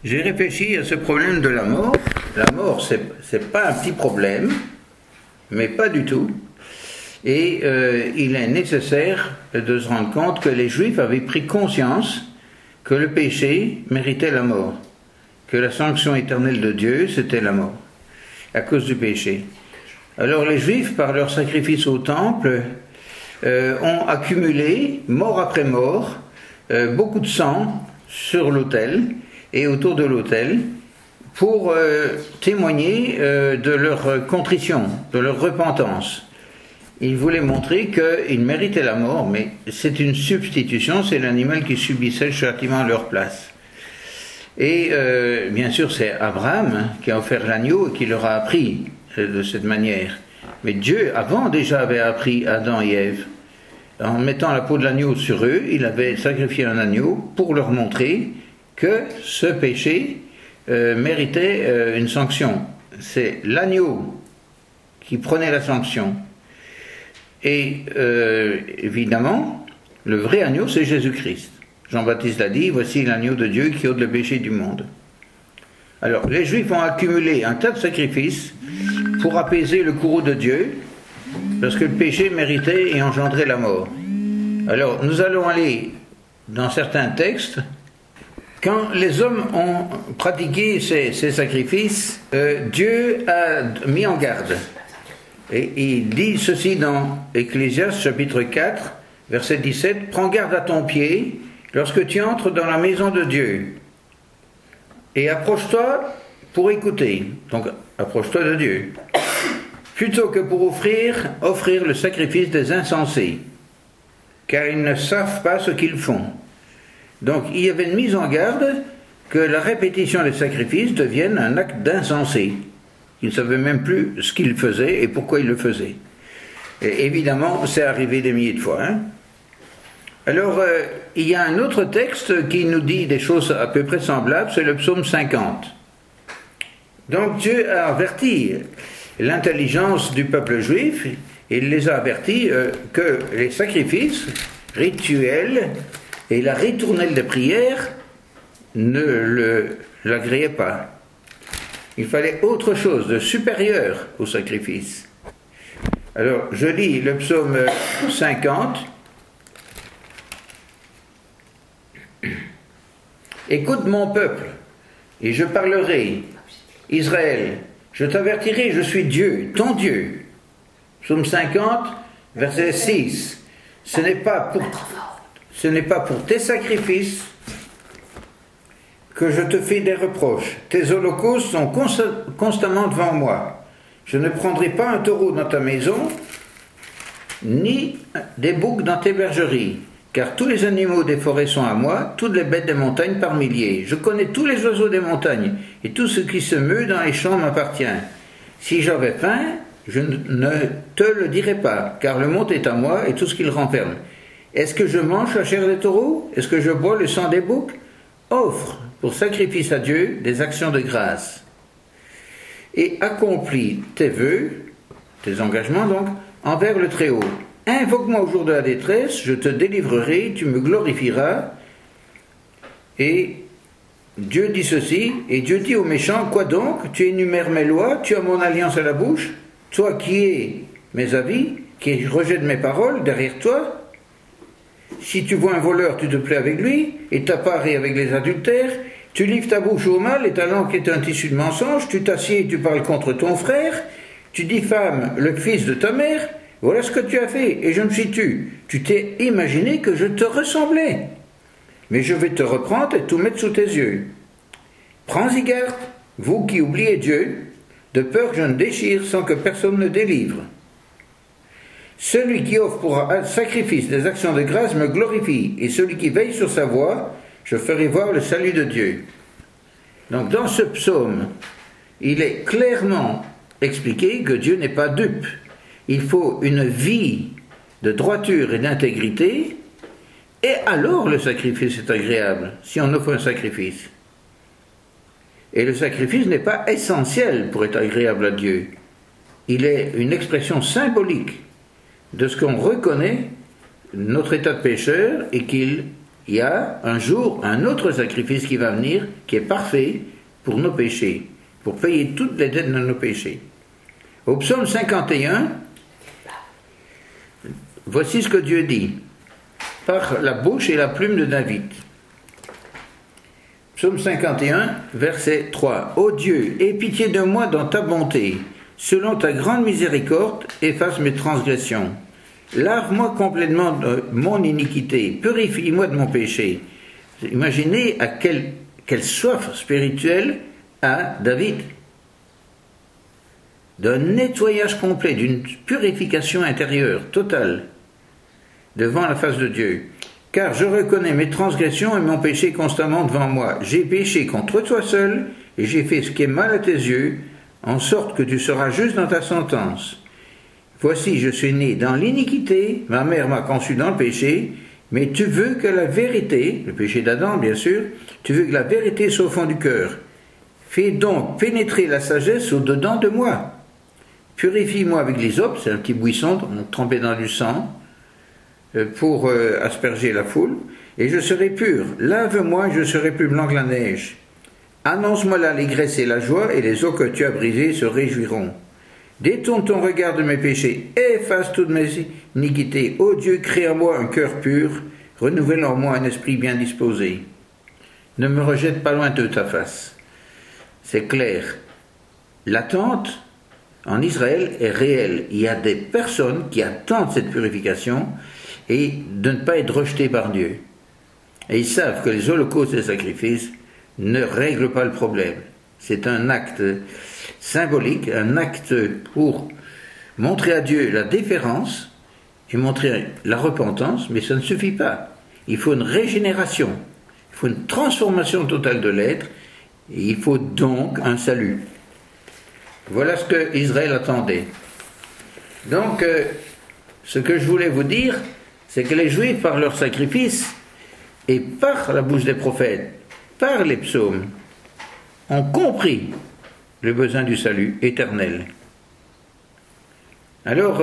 J'ai réfléchi à ce problème de la mort. La mort, c'est pas un petit problème, mais pas du tout. Et il est nécessaire de se rendre compte que les Juifs avaient pris conscience que le péché méritait la mort, que la sanction éternelle de Dieu, c'était la mort, à cause du péché. Alors les Juifs, par leur sacrifice au temple, ont accumulé, mort après mort, beaucoup de sang sur l'autel et autour de l'autel pour témoigner de leur contrition, de leur repentance. Ils voulaient montrer qu'ils méritaient la mort, mais c'est une substitution, c'est l'animal qui subissait le châtiment à leur place. Et bien sûr, c'est Abraham qui a offert l'agneau et qui leur a appris de cette manière. Mais Dieu, avant déjà, avait appris Adam et Ève. En mettant la peau de l'agneau sur eux, il avait sacrifié un agneau pour leur montrer que ce péché méritait une sanction. C'est l'agneau qui prenait la sanction. Et évidemment, le vrai agneau, c'est Jésus-Christ. Jean-Baptiste l'a dit, voici l'agneau de Dieu qui ôte le péché du monde. Alors, les Juifs ont accumulé un tas de sacrifices pour apaiser le courroux de Dieu, parce que le péché méritait et engendrait la mort. Alors, nous allons aller dans certains textes. Quand les hommes ont pratiqué ces sacrifices, Dieu a mis en garde. Et il dit ceci dans Ecclésiaste chapitre 4, verset 17, « Prends garde à ton pied lorsque tu entres dans la maison de Dieu, et approche-toi pour écouter. » Donc, approche-toi de Dieu. « Plutôt que pour offrir le sacrifice des insensés, car ils ne savent pas ce qu'ils font. » Donc, il y avait une mise en garde que la répétition des sacrifices devienne un acte d'insensé. Ils ne savaient même plus ce qu'ils faisaient et pourquoi ils le faisaient. Et évidemment, c'est arrivé des milliers de fois. Alors, il y a un autre texte qui nous dit des choses à peu près semblables, c'est le psaume 50. Donc Dieu a averti l'intelligence du peuple juif, et il les a avertis que les sacrifices rituels et la ritournelle de prière ne l'agréaient pas. Il fallait autre chose de supérieur au sacrifice. Alors, je lis le psaume 50. Écoute mon peuple, et je parlerai. Israël, je t'avertirai, je suis Dieu, ton Dieu. Psaume 50, verset 6. Ce n'est pas pour tes sacrifices que je te fais des reproches. Tes holocaustes sont constamment devant moi. Je ne prendrai pas un taureau dans ta maison, ni des boucs dans tes bergeries, car tous les animaux des forêts sont à moi, toutes les bêtes des montagnes par milliers. Je connais tous les oiseaux des montagnes, et tout ce qui se meut dans les champs m'appartient. Si j'avais faim, je ne te le dirais pas, car le monde est à moi et tout ce qu'il renferme. Est-ce que je mange la chair des taureaux? Est-ce que je bois le sang des boucs? Offre pour sacrifice à Dieu des actions de grâce. Et accomplis tes vœux, tes engagements donc, envers le Très-Haut. Invoque-moi au jour de la détresse, je te délivrerai, tu me glorifieras. Et Dieu dit ceci, et Dieu dit aux méchants, quoi donc? Tu énumères mes lois, tu as mon alliance à la bouche, toi qui es mes avis, qui rejette mes paroles derrière toi. Si tu vois un voleur, tu te plais avec lui, et ta part est avec les adultères, tu livres ta bouche au mal, et ta langue est un tissu de mensonges, tu t'assieds et tu parles contre ton frère, tu diffames le fils de ta mère, voilà ce que tu as fait, et je me suis tu. Tu t'es imaginé que je te ressemblais. Mais je vais te reprendre et tout mettre sous tes yeux. Prends-y garde, vous qui oubliez Dieu, de peur que je ne déchire sans que personne ne délivre. Celui qui offre pour sacrifice des actions de grâce me glorifie, et celui qui veille sur sa voie, je ferai voir le salut de Dieu. Donc dans ce psaume, il est clairement expliqué que Dieu n'est pas dupe. Il faut une vie de droiture et d'intégrité, et alors le sacrifice est agréable, si on offre un sacrifice. Et le sacrifice n'est pas essentiel pour être agréable à Dieu. Il est une expression symbolique de ce qu'on reconnaît, notre état de pécheur, et qu'il il y a un jour un autre sacrifice qui va venir, qui est parfait pour nos péchés, pour payer toutes les dettes de nos péchés. Au psaume 51, voici ce que Dieu dit, par la bouche et la plume de David. Psaume 51, verset 3. Ô Dieu, aie pitié de moi dans ta bonté, selon ta grande miséricorde, efface mes transgressions. Lave-moi complètement de mon iniquité, purifie-moi de mon péché. Imaginez à quelle soif spirituelle a David. D'un nettoyage complet, d'une purification intérieure totale devant la face de Dieu. Car je reconnais mes transgressions et mon péché constamment devant moi. J'ai péché contre toi seul et j'ai fait ce qui est mal à tes yeux, en sorte que tu seras juste dans ta sentence. Voici, je suis né dans l'iniquité, ma mère m'a conçu dans le péché, mais tu veux que la vérité, le péché d'Adam bien sûr, tu veux que la vérité soit au fond du cœur. Fais donc pénétrer la sagesse au-dedans de moi. Purifie-moi avec l'hysope, c'est un petit buisson trempé dans du sang, pour asperger la foule, et je serai pur. Lave-moi, je serai plus blanc que la neige. Annonce-moi l'allégresse et la joie, et les os que tu as brisés se réjouiront. Détourne ton regard de mes péchés, efface toutes mes iniquités. Ô Dieu, crée en moi un cœur pur, renouvelle en moi un esprit bien disposé. Ne me rejette pas loin de ta face. C'est clair. L'attente en Israël est réelle. Il y a des personnes qui attendent cette purification et de ne pas être rejetés par Dieu. Et ils savent que les holocaustes et les sacrifices ne règlent pas le problème. C'est un acte symbolique, un acte pour montrer à Dieu la déférence et montrer la repentance, mais ça ne suffit pas. Il faut une régénération, il faut une transformation totale de l'être, et il faut donc un salut. Voilà ce que Israël attendait. Donc, ce que je voulais vous dire, c'est que les Juifs, par leur sacrifice, et par la bouche des prophètes, par les psaumes, ont compris le besoin du salut éternel. Alors,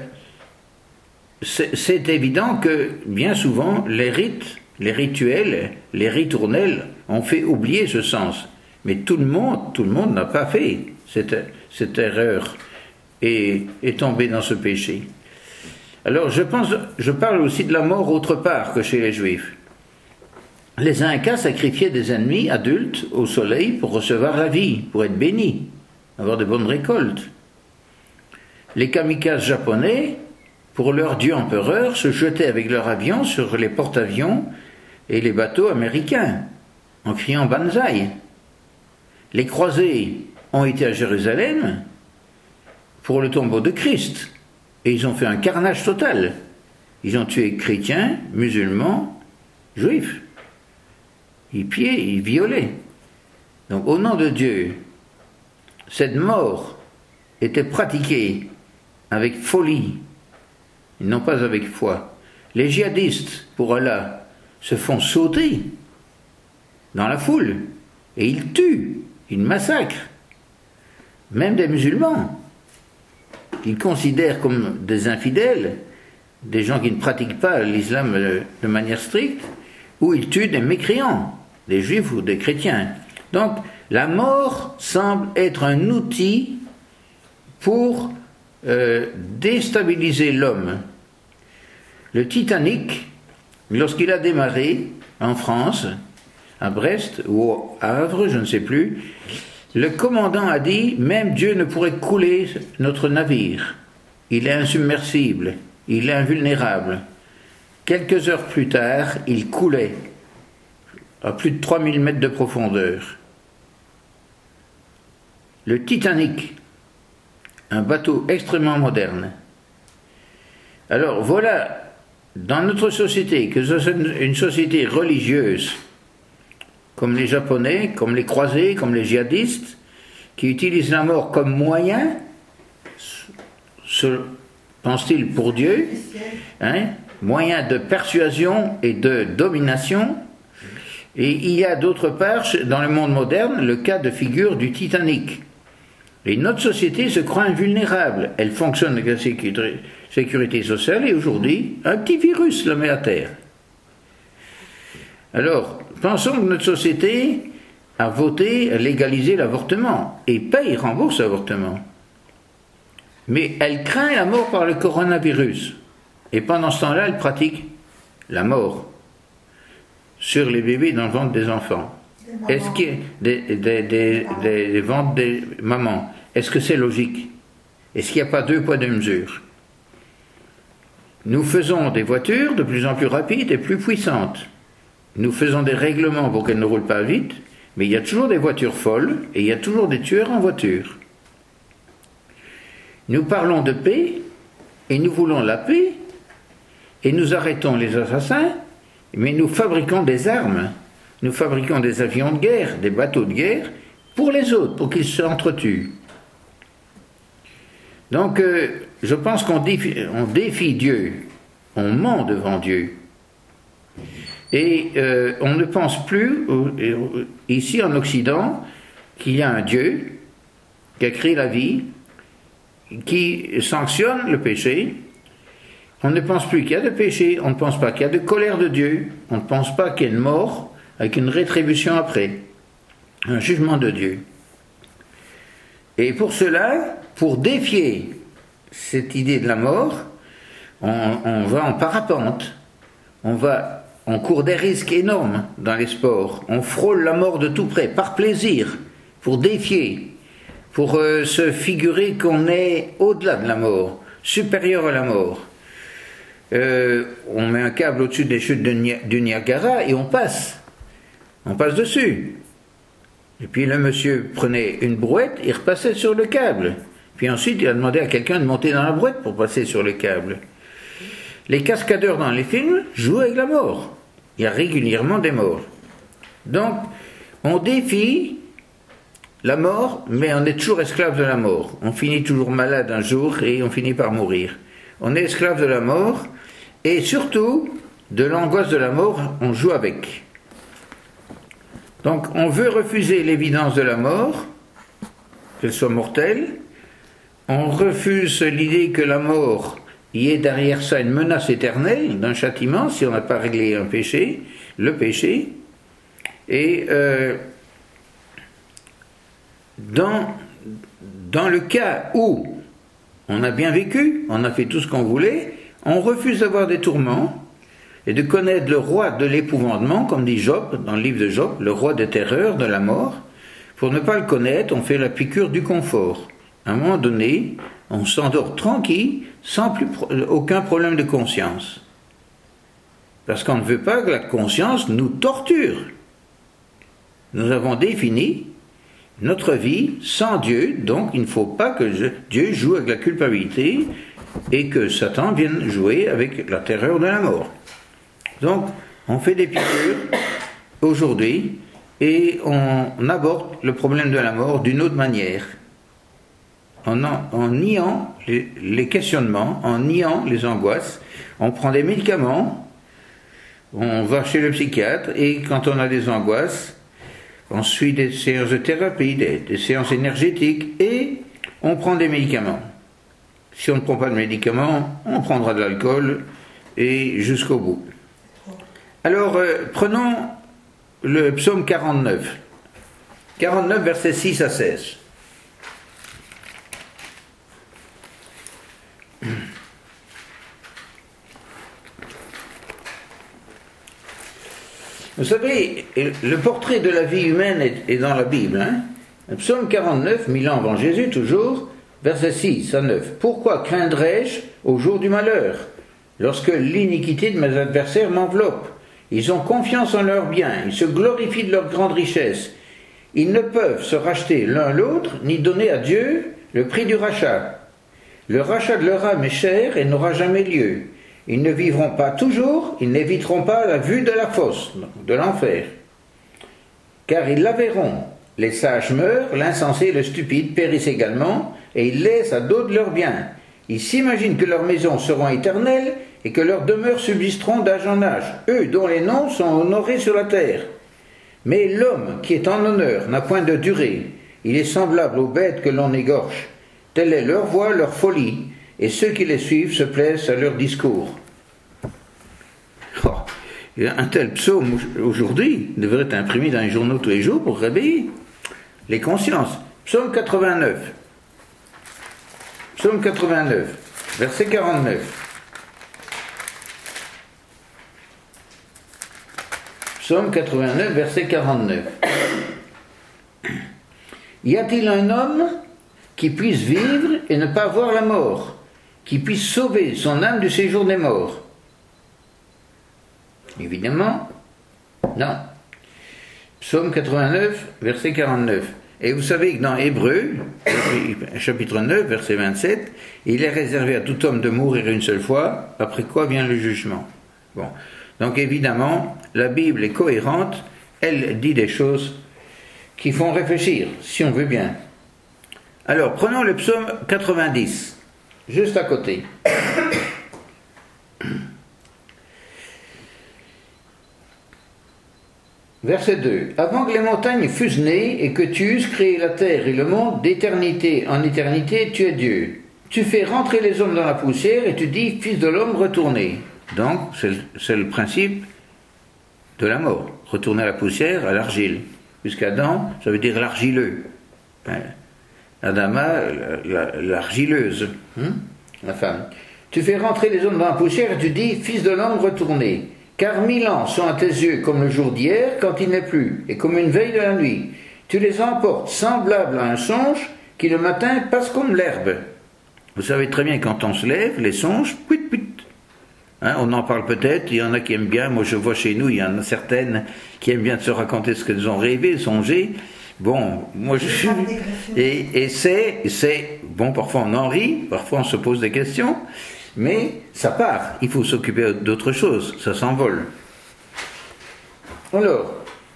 c'est évident que, bien souvent, les rites, les rituels, les ritournelles ont fait oublier ce sens. Mais tout le monde n'a pas fait cette erreur et est tombé dans ce péché. Alors, je parle aussi de la mort autre part que chez les Juifs. Les Incas sacrifiaient des ennemis adultes au soleil pour recevoir la vie, pour être bénis, avoir de bonnes récoltes. Les kamikazes japonais, pour leur dieu empereur, se jetaient avec leurs avions sur les porte-avions et les bateaux américains, en criant Banzai. Les croisés ont été à Jérusalem pour le tombeau de Christ, et ils ont fait un carnage total. Ils ont tué chrétiens, musulmans, juifs. Ils pillaient, ils violaient. Donc au nom de Dieu, cette mort était pratiquée avec folie, et non pas avec foi. Les djihadistes, pour Allah, se font sauter dans la foule, et ils tuent, ils massacrent, même des musulmans. Ils considèrent comme des infidèles, des gens qui ne pratiquent pas l'islam de manière stricte, ou ils tuent des mécréants, des juifs ou des chrétiens. Donc, la mort semble être un outil pour déstabiliser l'homme. Le Titanic, lorsqu'il a démarré en France, à Brest ou au Havre, je ne sais plus, le commandant a dit, même Dieu ne pourrait couler notre navire. Il est insubmersible, il est invulnérable. Quelques heures plus tard, il coulait à plus de 3000 mètres de profondeur. Le Titanic, un bateau extrêmement moderne. Alors voilà, dans notre société, que ce soit une société religieuse, comme les Japonais, comme les croisés, comme les djihadistes, qui utilisent la mort comme moyen, pense-t-il, pour Dieu, moyen de persuasion et de domination. Et il y a d'autre part, dans le monde moderne, le cas de figure du Titanic. Et notre société se croit invulnérable. Elle fonctionne avec la sécurité sociale et aujourd'hui, un petit virus la met à terre. Alors, pensons que notre société a voté à légaliser l'avortement et paye, rembourse l'avortement. Mais elle craint la mort par le coronavirus. Et pendant ce temps-là, elle pratique la mort sur les bébés dans le ventre des enfants. Est-ce qu'il y a des ventres des mamans? Est-ce que c'est logique? Est-ce qu'il n'y a pas deux poids, deux mesures? Nous faisons des voitures de plus en plus rapides et plus puissantes. Nous faisons des règlements pour qu'elles ne roulent pas vite, mais il y a toujours des voitures folles et il y a toujours des tueurs en voiture. Nous parlons de paix et nous voulons la paix et nous arrêtons les assassins, mais nous fabriquons des armes, nous fabriquons des avions de guerre, des bateaux de guerre pour les autres, pour qu'ils s'entretuent. Donc, je pense qu'on défie Dieu, on ment devant Dieu. Et on ne pense plus, ici en Occident, qu'il y a un Dieu qui a créé la vie, qui sanctionne le péché. On ne pense plus qu'il y a de péché, on ne pense pas qu'il y a de colère de Dieu, on ne pense pas qu'il y a une mort avec une rétribution après, un jugement de Dieu. Et pour cela, pour défier cette idée de la mort, on va en parapente, on court des risques énormes dans les sports, on frôle la mort de tout près, par plaisir, pour défier, pour se figurer qu'on est au-delà de la mort, supérieur à la mort. On met un câble au-dessus des chutes du Niagara et on passe dessus. Et puis le monsieur prenait une brouette, il repassait sur le câble. Puis ensuite, il a demandé à quelqu'un de monter dans la brouette pour passer sur le câble. Les cascadeurs dans les films jouent avec la mort. Il y a régulièrement des morts. Donc, on défie la mort, mais on est toujours esclave de la mort. On finit toujours malade un jour et on finit par mourir. On est esclave de la mort et surtout, de l'angoisse de la mort, on joue avec. Donc, on veut refuser l'évidence de la mort, qu'elle soit mortelle. On refuse l'idée que la mort, il y ait derrière ça une menace éternelle d'un châtiment si on n'a pas réglé un péché, le péché. Et dans le cas où on a bien vécu, on a fait tout ce qu'on voulait, on refuse d'avoir des tourments et de connaître le roi de l'épouvantement, comme dit Job, dans le livre de Job, le roi des terreurs, de la mort. Pour ne pas le connaître, on fait la piqûre du confort. À un moment donné, on s'endort tranquille, sans aucun problème de conscience. Parce qu'on ne veut pas que la conscience nous torture. Nous avons défini notre vie sans Dieu, donc il ne faut pas que Dieu joue avec la culpabilité et que Satan vienne jouer avec la terreur de la mort. Donc, on fait des piqûres aujourd'hui et on aborde le problème de la mort d'une autre manière. En niant les questionnements, en niant les angoisses, on prend des médicaments, on va chez le psychiatre et quand on a des angoisses, on suit des séances de thérapie, des séances énergétiques et on prend des médicaments. Si on ne prend pas de médicaments, on prendra de l'alcool et jusqu'au bout. Alors, prenons le psaume 49. 49, versets 6 à 16. Vous savez, le portrait de la vie humaine est dans la Bible. Le psaume 49, 1000 ans avant Jésus, toujours, versets 6 à 9. « Pourquoi craindrais-je au jour du malheur, lorsque l'iniquité de mes adversaires m'enveloppe? Ils ont confiance en leurs biens, ils se glorifient de leur grande richesse. Ils ne peuvent se racheter l'un l'autre, ni donner à Dieu le prix du rachat. Le rachat de leur âme est cher et n'aura jamais lieu. Ils ne vivront pas toujours, ils n'éviteront pas la vue de la fosse, de l'enfer. Car ils la verront. Les sages meurent, l'insensé et le stupide périssent également, et ils laissent à d'autres leurs biens. Ils s'imaginent que leurs maisons seront éternelles et que leurs demeures subsisteront d'âge en âge, eux dont les noms sont honorés sur la terre. Mais l'homme qui est en honneur n'a point de durée. Il est semblable aux bêtes que l'on égorge. Telle est leur voie, leur folie, et ceux qui les suivent se plaisent à leur discours. Oh, Et un tel psaume aujourd'hui devrait être imprimé dans les journaux tous les jours pour réveiller les consciences. Psaume 89. Psaume 89, verset 49. Psaume 89, verset 49. Y a-t-il un homme qui puisse vivre et ne pas voir la mort, qui puisse sauver son âme du séjour des morts? Évidemment, non. Psaume 89, verset 49. Et vous savez que dans Hébreux, chapitre 9, verset 27, il est réservé à tout homme de mourir une seule fois, après quoi vient le jugement. Bon. Donc évidemment, la Bible est cohérente, elle dit des choses qui font réfléchir, si on veut bien. Alors, prenons le psaume 90, juste à côté. Verset 2. Avant que les montagnes fussent nées et que tu eusses créé la terre et le monde, d'éternité en éternité, tu es Dieu. Tu fais rentrer les hommes dans la poussière et tu dis, fils de l'homme, retournez. Donc, c'est le principe de la mort. Retourner à la poussière, à l'argile. Puisqu'Adam, ça veut dire l'argileux. Adama, l'argileuse, la femme. Tu fais rentrer les hommes dans la poussière et tu dis, fils de l'homme, retournez. Car 1000 ans sont à tes yeux comme le jour d'hier quand il n'est plus, et comme une veille de la nuit. Tu les emportes semblables à un songe qui le matin passe comme l'herbe. Vous savez très bien, quand on se lève, les songes, puit, puit. On en parle peut-être, il y en a qui aiment bien, moi je vois chez nous, il y en a certaines qui aiment bien se raconter ce qu'elles ont rêvé, songé. Bon, moi je suis... Et c'est... Bon, parfois on en rit, parfois on se pose des questions, mais ça part, il faut s'occuper d'autre chose, ça s'envole. Alors,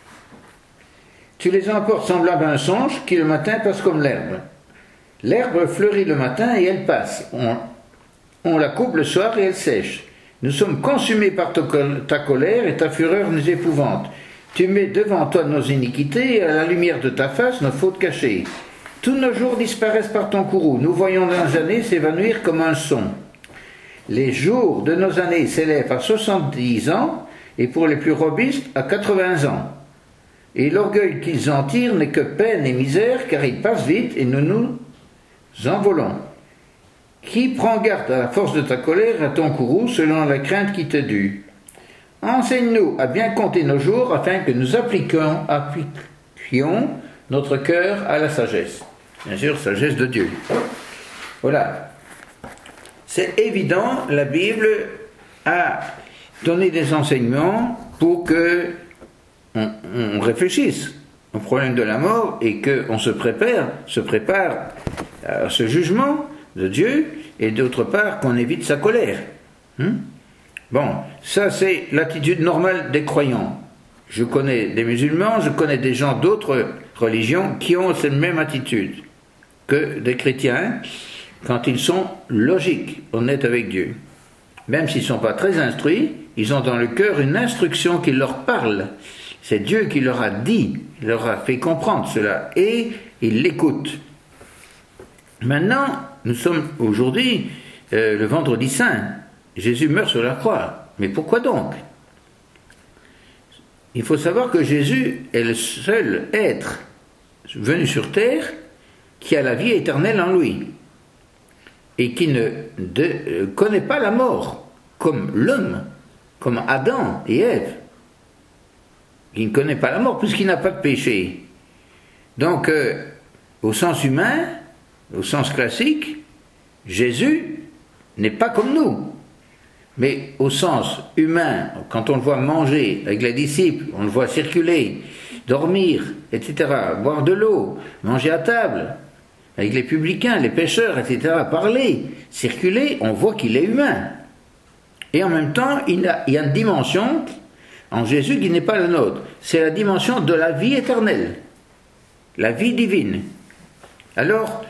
tu les emportes semblables à un songe qui le matin passe comme l'herbe. L'herbe fleurit le matin et elle passe. On la coupe le soir et elle sèche. Nous sommes consumés par ta colère et ta fureur nous épouvante. Tu mets devant toi nos iniquités et à la lumière de ta face nos fautes cachées. Tous nos jours disparaissent par ton courroux. Nous voyons nos années s'évanouir comme un son. Les jours de nos années s'élèvent à 70 ans et pour les plus robustes à 80 ans. Et l'orgueil qu'ils en tirent n'est que peine et misère car ils passent vite et nous nous envolons. Qui prend garde à la force de ta colère et à ton courroux selon la crainte qui t'est due. Enseigne-nous à bien compter nos jours afin que nous appliquions notre cœur à la sagesse. Bien sûr, sagesse de Dieu. Voilà. C'est évident, la Bible a donné des enseignements pour que on réfléchisse au problème de la mort et qu'on se prépare à ce jugement de Dieu et d'autre part qu'on évite sa colère. Bon, ça c'est l'attitude normale des croyants. Je connais des musulmans, je connais des gens d'autres religions qui ont cette même attitude que des chrétiens quand ils sont logiques, honnêtes avec Dieu. Même s'ils ne sont pas très instruits, ils ont dans le cœur une instruction qui leur parle. C'est Dieu qui leur a dit, il leur a fait comprendre cela et ils l'écoutent. Maintenant, nous sommes aujourd'hui le vendredi saint. Jésus meurt sur la croix. Mais pourquoi donc? Il faut savoir que Jésus est le seul être venu sur terre qui a la vie éternelle en lui et qui ne connaît pas la mort comme l'homme, comme Adam et Ève. Il ne connaît pas la mort puisqu'il n'a pas de péché. Donc, au sens humain, au sens classique, Jésus n'est pas comme nous. Mais au sens humain, quand on le voit manger avec les disciples, on le voit circuler, dormir, etc., boire de l'eau, manger à table, avec les publicains, les pêcheurs, etc., parler, circuler, on voit qu'il est humain. Et en même temps, il y a une dimension en Jésus qui n'est pas la nôtre. C'est la dimension de la vie éternelle, la vie divine. Alors,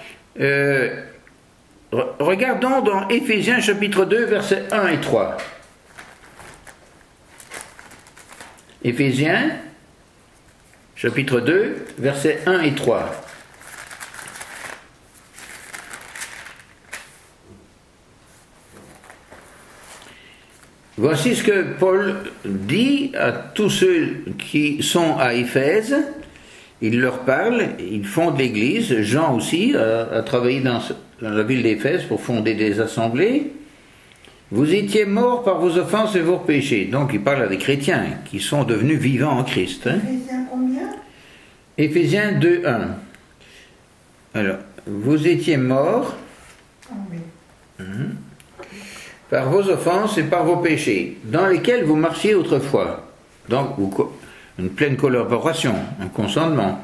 regardons dans Éphésiens chapitre 2, versets 1 et 3. Éphésiens chapitre 2, versets 1 et 3. Voici ce que Paul dit à tous ceux qui sont à Éphèse. Il leur parle, ils fondent l'église. Jean aussi a travaillé dans la ville d'Éphèse pour fonder des assemblées. Vous étiez morts par vos offenses et vos péchés. Donc il parle à des chrétiens qui sont devenus vivants en Christ. Éphésiens combien? Éphésiens 2, 1. Alors, vous étiez morts par vos offenses et par vos péchés, dans lesquels vous marchiez autrefois. Donc, une pleine collaboration, un consentement.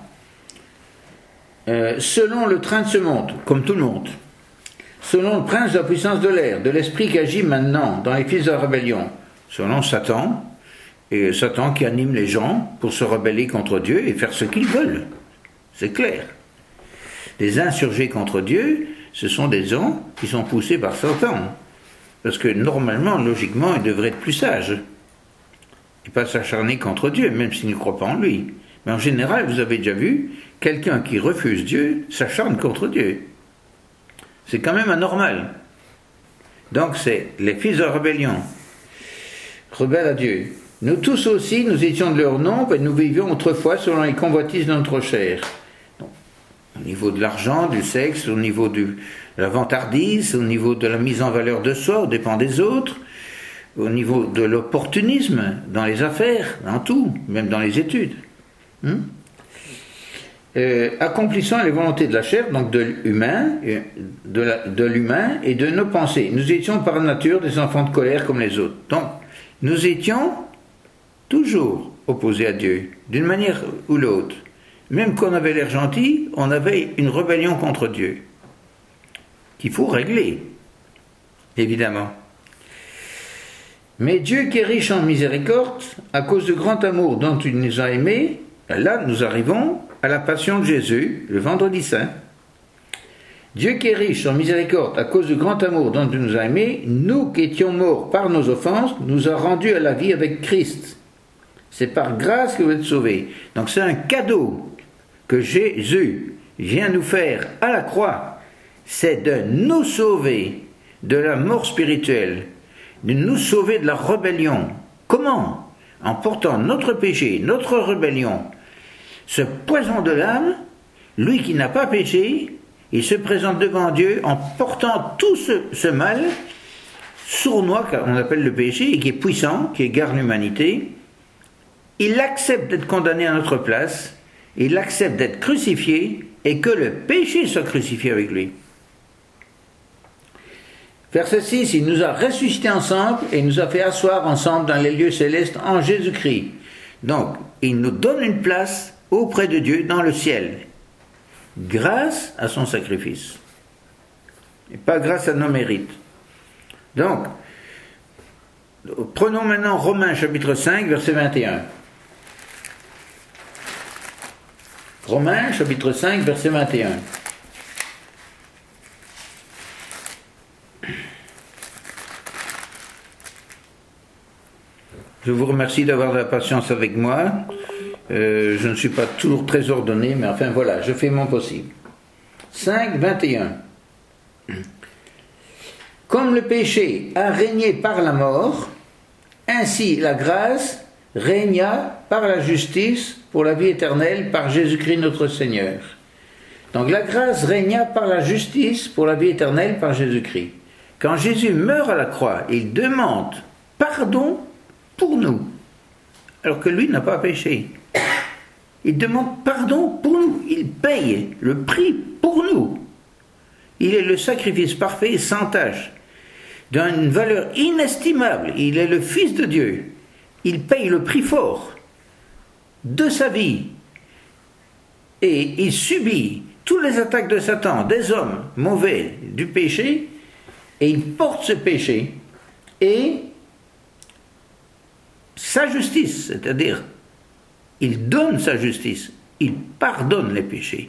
Selon le train de ce monde, comme tout le monde. Selon le prince de la puissance de l'air, de l'esprit qui agit maintenant dans les fils de la rébellion. Selon Satan, et Satan qui anime les gens pour se rebeller contre Dieu et faire ce qu'ils veulent. C'est clair. Les insurgés contre Dieu, ce sont des gens qui sont poussés par Satan. Parce que normalement, logiquement, ils devraient être plus sages. Et pas s'acharner contre Dieu, même s'ils ne croient pas en lui. Mais en général, vous avez déjà vu, quelqu'un qui refuse Dieu s'acharne contre Dieu. C'est quand même anormal. Donc c'est les fils de la rébellion, rebelles à Dieu. Nous tous aussi, nous étions de leur nombre et nous vivions autrefois selon les convoitises de notre chair. Donc, au niveau de l'argent, du sexe, au niveau de la vantardise, au niveau de la mise en valeur de soi, au dépens des autres, au niveau de l'opportunisme dans les affaires, dans tout, même dans les études. Accomplissant les volontés de la chair, donc de l'humain et de nos pensées. Nous étions par nature des enfants de colère comme les autres. Donc, nous étions toujours opposés à Dieu, d'une manière ou l'autre. Même quand on avait l'air gentil, on avait une rébellion contre Dieu, qu'il faut régler, évidemment. Mais Dieu qui est riche en miséricorde, à cause du grand amour dont il nous a aimés, là nous arrivons à la passion de Jésus, le vendredi saint. Dieu qui est riche en miséricorde, à cause du grand amour dont il nous a aimés, nous qui étions morts par nos offenses, nous a rendus à la vie avec Christ. C'est par grâce que vous êtes sauvés. Donc c'est un cadeau que Jésus vient nous faire à la croix. C'est de nous sauver de la mort spirituelle, de nous sauver de la rébellion. Comment? En portant notre péché, notre rébellion, ce poison de l'âme, lui qui n'a pas péché, il se présente devant Dieu en portant tout ce mal sournois qu'on appelle le péché et qui est puissant, qui égare l'humanité. Il accepte d'être condamné à notre place, il accepte d'être crucifié et que le péché soit crucifié avec lui. Verset 6, il nous a ressuscités ensemble et il nous a fait asseoir ensemble dans les lieux célestes en Jésus-Christ. Donc, il nous donne une place auprès de Dieu dans le ciel, grâce à son sacrifice, et pas grâce à nos mérites. Donc, prenons maintenant Romains chapitre 5, verset 21. Romains chapitre 5, verset 21. Je vous remercie d'avoir de la patience avec moi. Je ne suis pas toujours très ordonné, mais enfin voilà, je fais mon possible. 5, 21. Comme le péché a régné par la mort, ainsi la grâce régna par la justice pour la vie éternelle par Jésus-Christ notre Seigneur. Donc la grâce régna par la justice pour la vie éternelle par Jésus-Christ. Quand Jésus meurt à la croix, il demande pardon pour nous, alors que lui n'a pas péché. Il demande pardon pour nous. Il paye le prix pour nous. Il est le sacrifice parfait et sans tache, d'une valeur inestimable. Il est le Fils de Dieu. Il paye le prix fort de sa vie. Et il subit toutes les attaques de Satan, des hommes mauvais, du péché, et il porte ce péché et sa justice, c'est-à-dire il donne sa justice, il pardonne les péchés.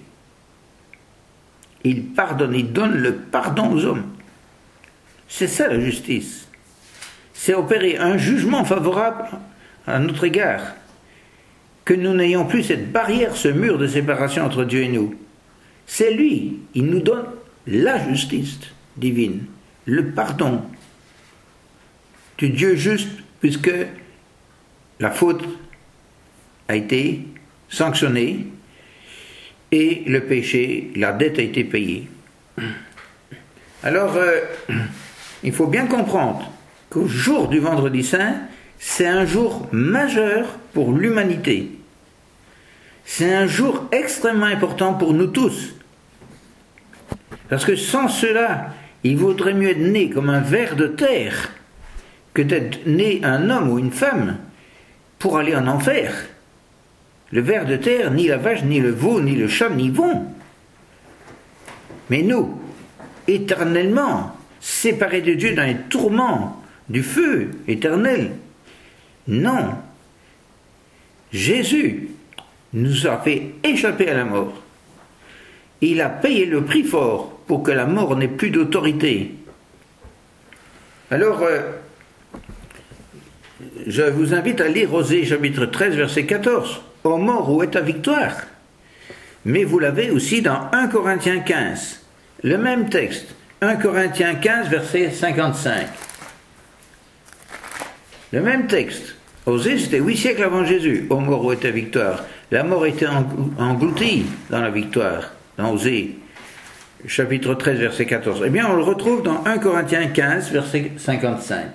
Il pardonne, il donne le pardon aux hommes. C'est ça la justice. C'est opérer un jugement favorable à notre égard. Que nous n'ayons plus cette barrière, ce mur de séparation entre Dieu et nous. C'est lui, il nous donne la justice divine, le pardon. du Dieu juste, puisque la faute a été sanctionnée et le péché, la dette a été payée. Alors, il faut bien comprendre qu'au jour du Vendredi Saint, c'est un jour majeur pour l'humanité. C'est un jour extrêmement important pour nous tous. Parce que sans cela, il vaudrait mieux être né comme un ver de terre que d'être né un homme ou une femme pour aller en enfer. Le ver de terre, ni la vache, ni le veau, ni le chat n'y vont. Mais nous, éternellement, séparés de Dieu dans les tourments du feu éternel, non. Jésus nous a fait échapper à la mort. Il a payé le prix fort pour que la mort n'ait plus d'autorité. Alors, je vous invite à lire Osée chapitre 13, verset 14. « Ô mort, où est ta victoire ?» Mais vous l'avez aussi dans 1 Corinthiens 15. Le même texte. 1 Corinthiens 15, verset 55. Le même texte. Osée, c'était 8 siècles avant Jésus. « Ô mort, où est ta victoire ?» La mort était engloutie dans la victoire, dans Osée, chapitre 13, verset 14. Eh bien, on le retrouve dans 1 Corinthiens 15, verset 55.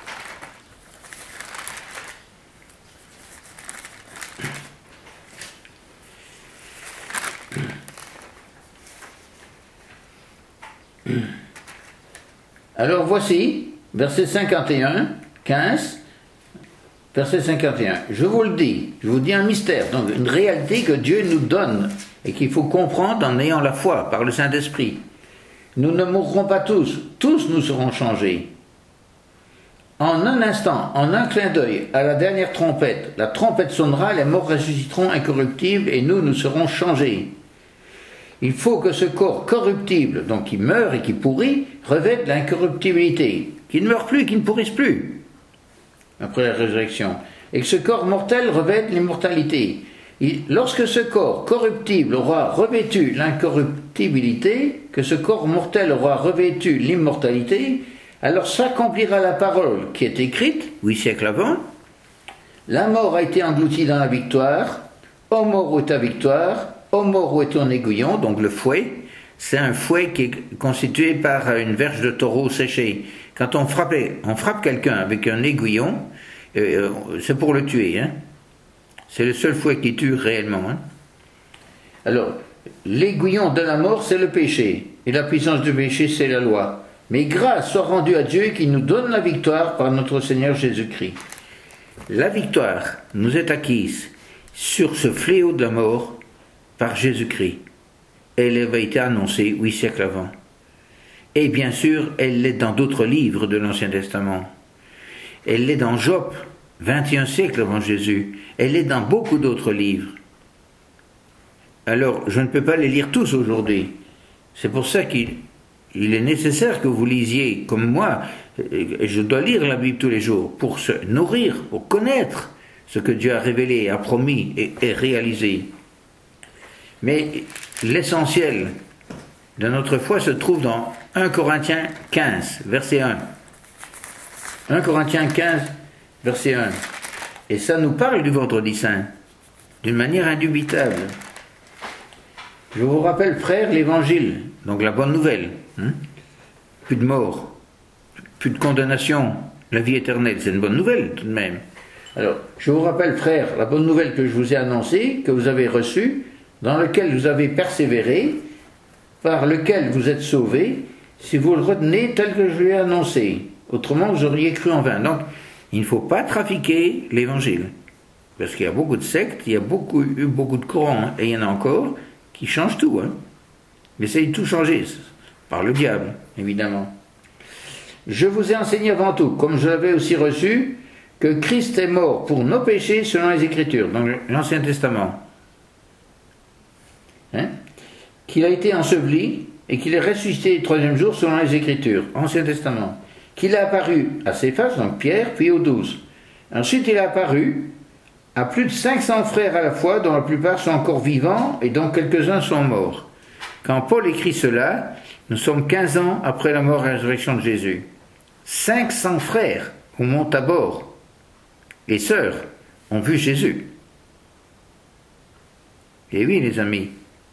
Alors voici, verset 51, 15, verset 51. Je vous le dis, je vous dis un mystère, donc une réalité que Dieu nous donne et qu'il faut comprendre en ayant la foi par le Saint-Esprit. Nous ne mourrons pas tous, tous nous serons changés. En un instant, en un clin d'œil, à la dernière trompette, la trompette sonnera, les morts ressusciteront incorruptibles et nous serons changés. Il faut que ce corps corruptible, donc qui meurt et qui pourrit, revête l'incorruptibilité, qu'il ne meure plus, qu'il ne pourrisse plus, après la résurrection, et que ce corps mortel revête l'immortalité. Lorsque ce corps corruptible aura revêtu l'incorruptibilité, que ce corps mortel aura revêtu l'immortalité, alors s'accomplira la parole qui est écrite, 8 siècles avant, la mort a été engloutie dans la victoire, ô mort où est ta victoire, ô mort où est ton aiguillon, donc le fouet, c'est un fouet qui est constitué par une verge de taureau séchée. Quand on frappe quelqu'un avec un aiguillon, c'est pour le tuer, hein. C'est le seul fouet qui tue réellement, hein. Alors, l'aiguillon de la mort, c'est le péché, et la puissance du péché, c'est la loi. Mais grâce soit rendue à Dieu qui nous donne la victoire par notre Seigneur Jésus-Christ. La victoire nous est acquise sur ce fléau de la mort par Jésus-Christ. Elle avait été annoncée 8 siècles avant. Et bien sûr, elle l'est dans d'autres livres de l'Ancien Testament. Elle l'est dans Job, 21 siècles avant Jésus. Elle est dans beaucoup d'autres livres. Alors, je ne peux pas les lire tous aujourd'hui. C'est pour ça qu'il est nécessaire que vous lisiez, comme moi, et je dois lire la Bible tous les jours, pour se nourrir, pour connaître ce que Dieu a révélé, a promis et réalisé. Mais l'essentiel de notre foi se trouve dans 1 Corinthiens 15, verset 1. 1 Corinthiens 15, verset 1. Et ça nous parle du Vendredi Saint, d'une manière indubitable. Je vous rappelle, frères, l'Évangile, donc la bonne nouvelle. Plus de mort, plus de condamnation, la vie éternelle, c'est une bonne nouvelle tout de même. Alors, je vous rappelle, frères, la bonne nouvelle que je vous ai annoncée, que vous avez reçue, dans lequel vous avez persévéré, par lequel vous êtes sauvés, si vous le retenez tel que je l'ai annoncé. Autrement, vous auriez cru en vain. Donc, il ne faut pas trafiquer l'Évangile. Parce qu'il y a beaucoup de sectes, il y a eu beaucoup de courants, et il y en a encore, qui changent tout. Ils essayent de tout changer, par le diable, évidemment. Je vous ai enseigné avant tout, comme je l'avais aussi reçu, que Christ est mort pour nos péchés selon les Écritures, dans l'Ancien Testament. Qu'il a été enseveli et qu'il est ressuscité le 3e jour selon les Écritures, Ancien Testament. Qu'il est apparu à Céphas, donc Pierre, puis aux 12. Ensuite, il est apparu à plus de 500 frères à la fois, dont la plupart sont encore vivants et dont quelques-uns sont morts. Quand Paul écrit cela, nous sommes 15 ans après la mort et la résurrection de Jésus. 500 frères, au mont Tabor. Les sœurs ont vu Jésus. Et oui, les amis.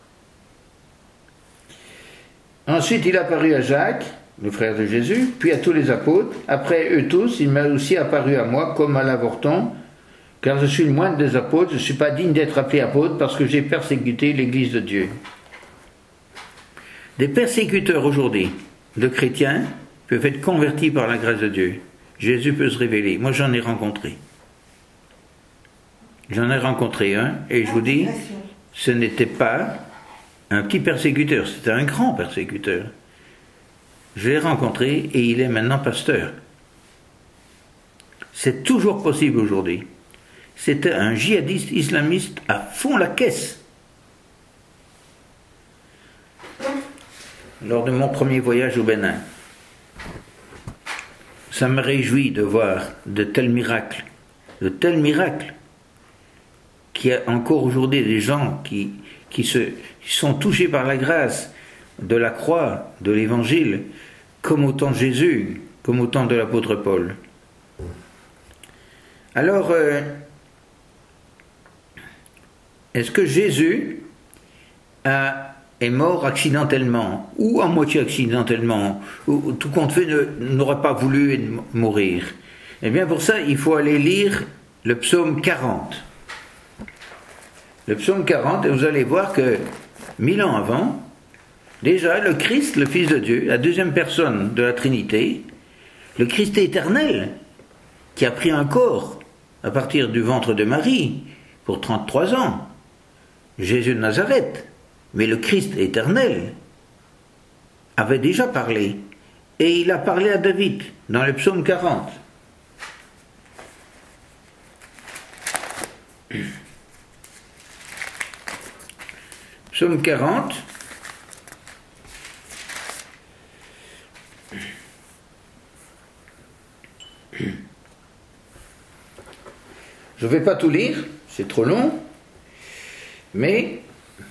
Ensuite, il apparut à Jacques, le frère de Jésus, puis à tous les apôtres. Après eux tous, il m'a aussi apparu à moi comme à l'avorton, car je suis le moindre des apôtres, je ne suis pas digne d'être appelé apôtre parce que j'ai persécuté l'Église de Dieu. Des persécuteurs aujourd'hui de chrétiens peuvent être convertis par la grâce de Dieu. Jésus peut se révéler. Moi, j'en ai rencontré. J'en ai rencontré un, et je vous dis, ce n'était pas un petit persécuteur, c'était un grand persécuteur. Je l'ai rencontré et il est maintenant pasteur. C'est toujours possible aujourd'hui. C'était un djihadiste islamiste à fond la caisse. Lors de mon premier voyage au Bénin, ça me réjouit de voir de tels miracles, qu'il y a encore aujourd'hui des gens qui sont touchés par la grâce de la croix, de l'évangile, comme au temps de Jésus, comme au temps de l'apôtre Paul. Alors, est-ce que Jésus est mort accidentellement, ou à moitié accidentellement, ou tout compte fait n'aurait pas voulu mourir? Eh bien, pour ça, il faut aller lire le psaume 40. Le psaume 40, et vous allez voir que 1000 ans avant, déjà le Christ, le Fils de Dieu, la deuxième personne de la Trinité, le Christ éternel, qui a pris un corps à partir du ventre de Marie pour 33 ans, Jésus de Nazareth, mais le Christ éternel avait déjà parlé, et il a parlé à David dans le psaume 40. Psaume 40. Je ne vais pas tout lire, c'est trop long, mais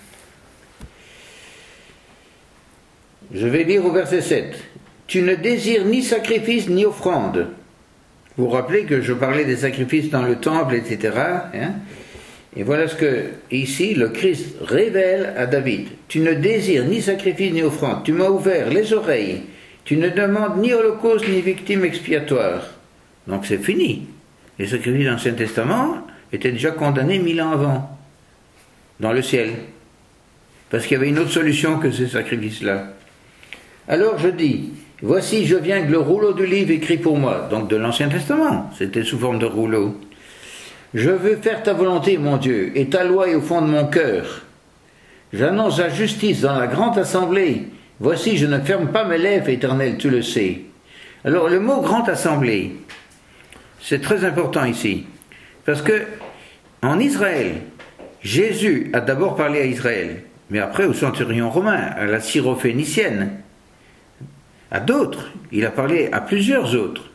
je vais lire au verset 7. Tu ne désires ni sacrifice ni offrande. Vous vous rappelez que je parlais des sacrifices dans le temple, etc. Et voilà ce que, ici, le Christ révèle à David. Tu ne désires ni sacrifice ni offrande. Tu m'as ouvert les oreilles. Tu ne demandes ni holocauste ni victime expiatoire. Donc c'est fini. Les sacrifices de l'Ancien Testament étaient déjà condamnés 1000 ans avant, dans le ciel. Parce qu'il y avait une autre solution que ces sacrifices-là. Alors je dis, voici je viens avec le rouleau du livre écrit pour moi, donc de l'Ancien Testament, c'était sous forme de rouleau. Je veux faire ta volonté, mon Dieu, et ta loi est au fond de mon cœur. J'annonce la justice dans la grande assemblée. Voici, je ne ferme pas mes lèvres, Éternel, tu le sais. Alors, le mot grande assemblée, c'est très important ici. Parce que, en Israël, Jésus a d'abord parlé à Israël, mais après au centurion romain, à la syrophénicienne, à d'autres. Il a parlé à plusieurs autres.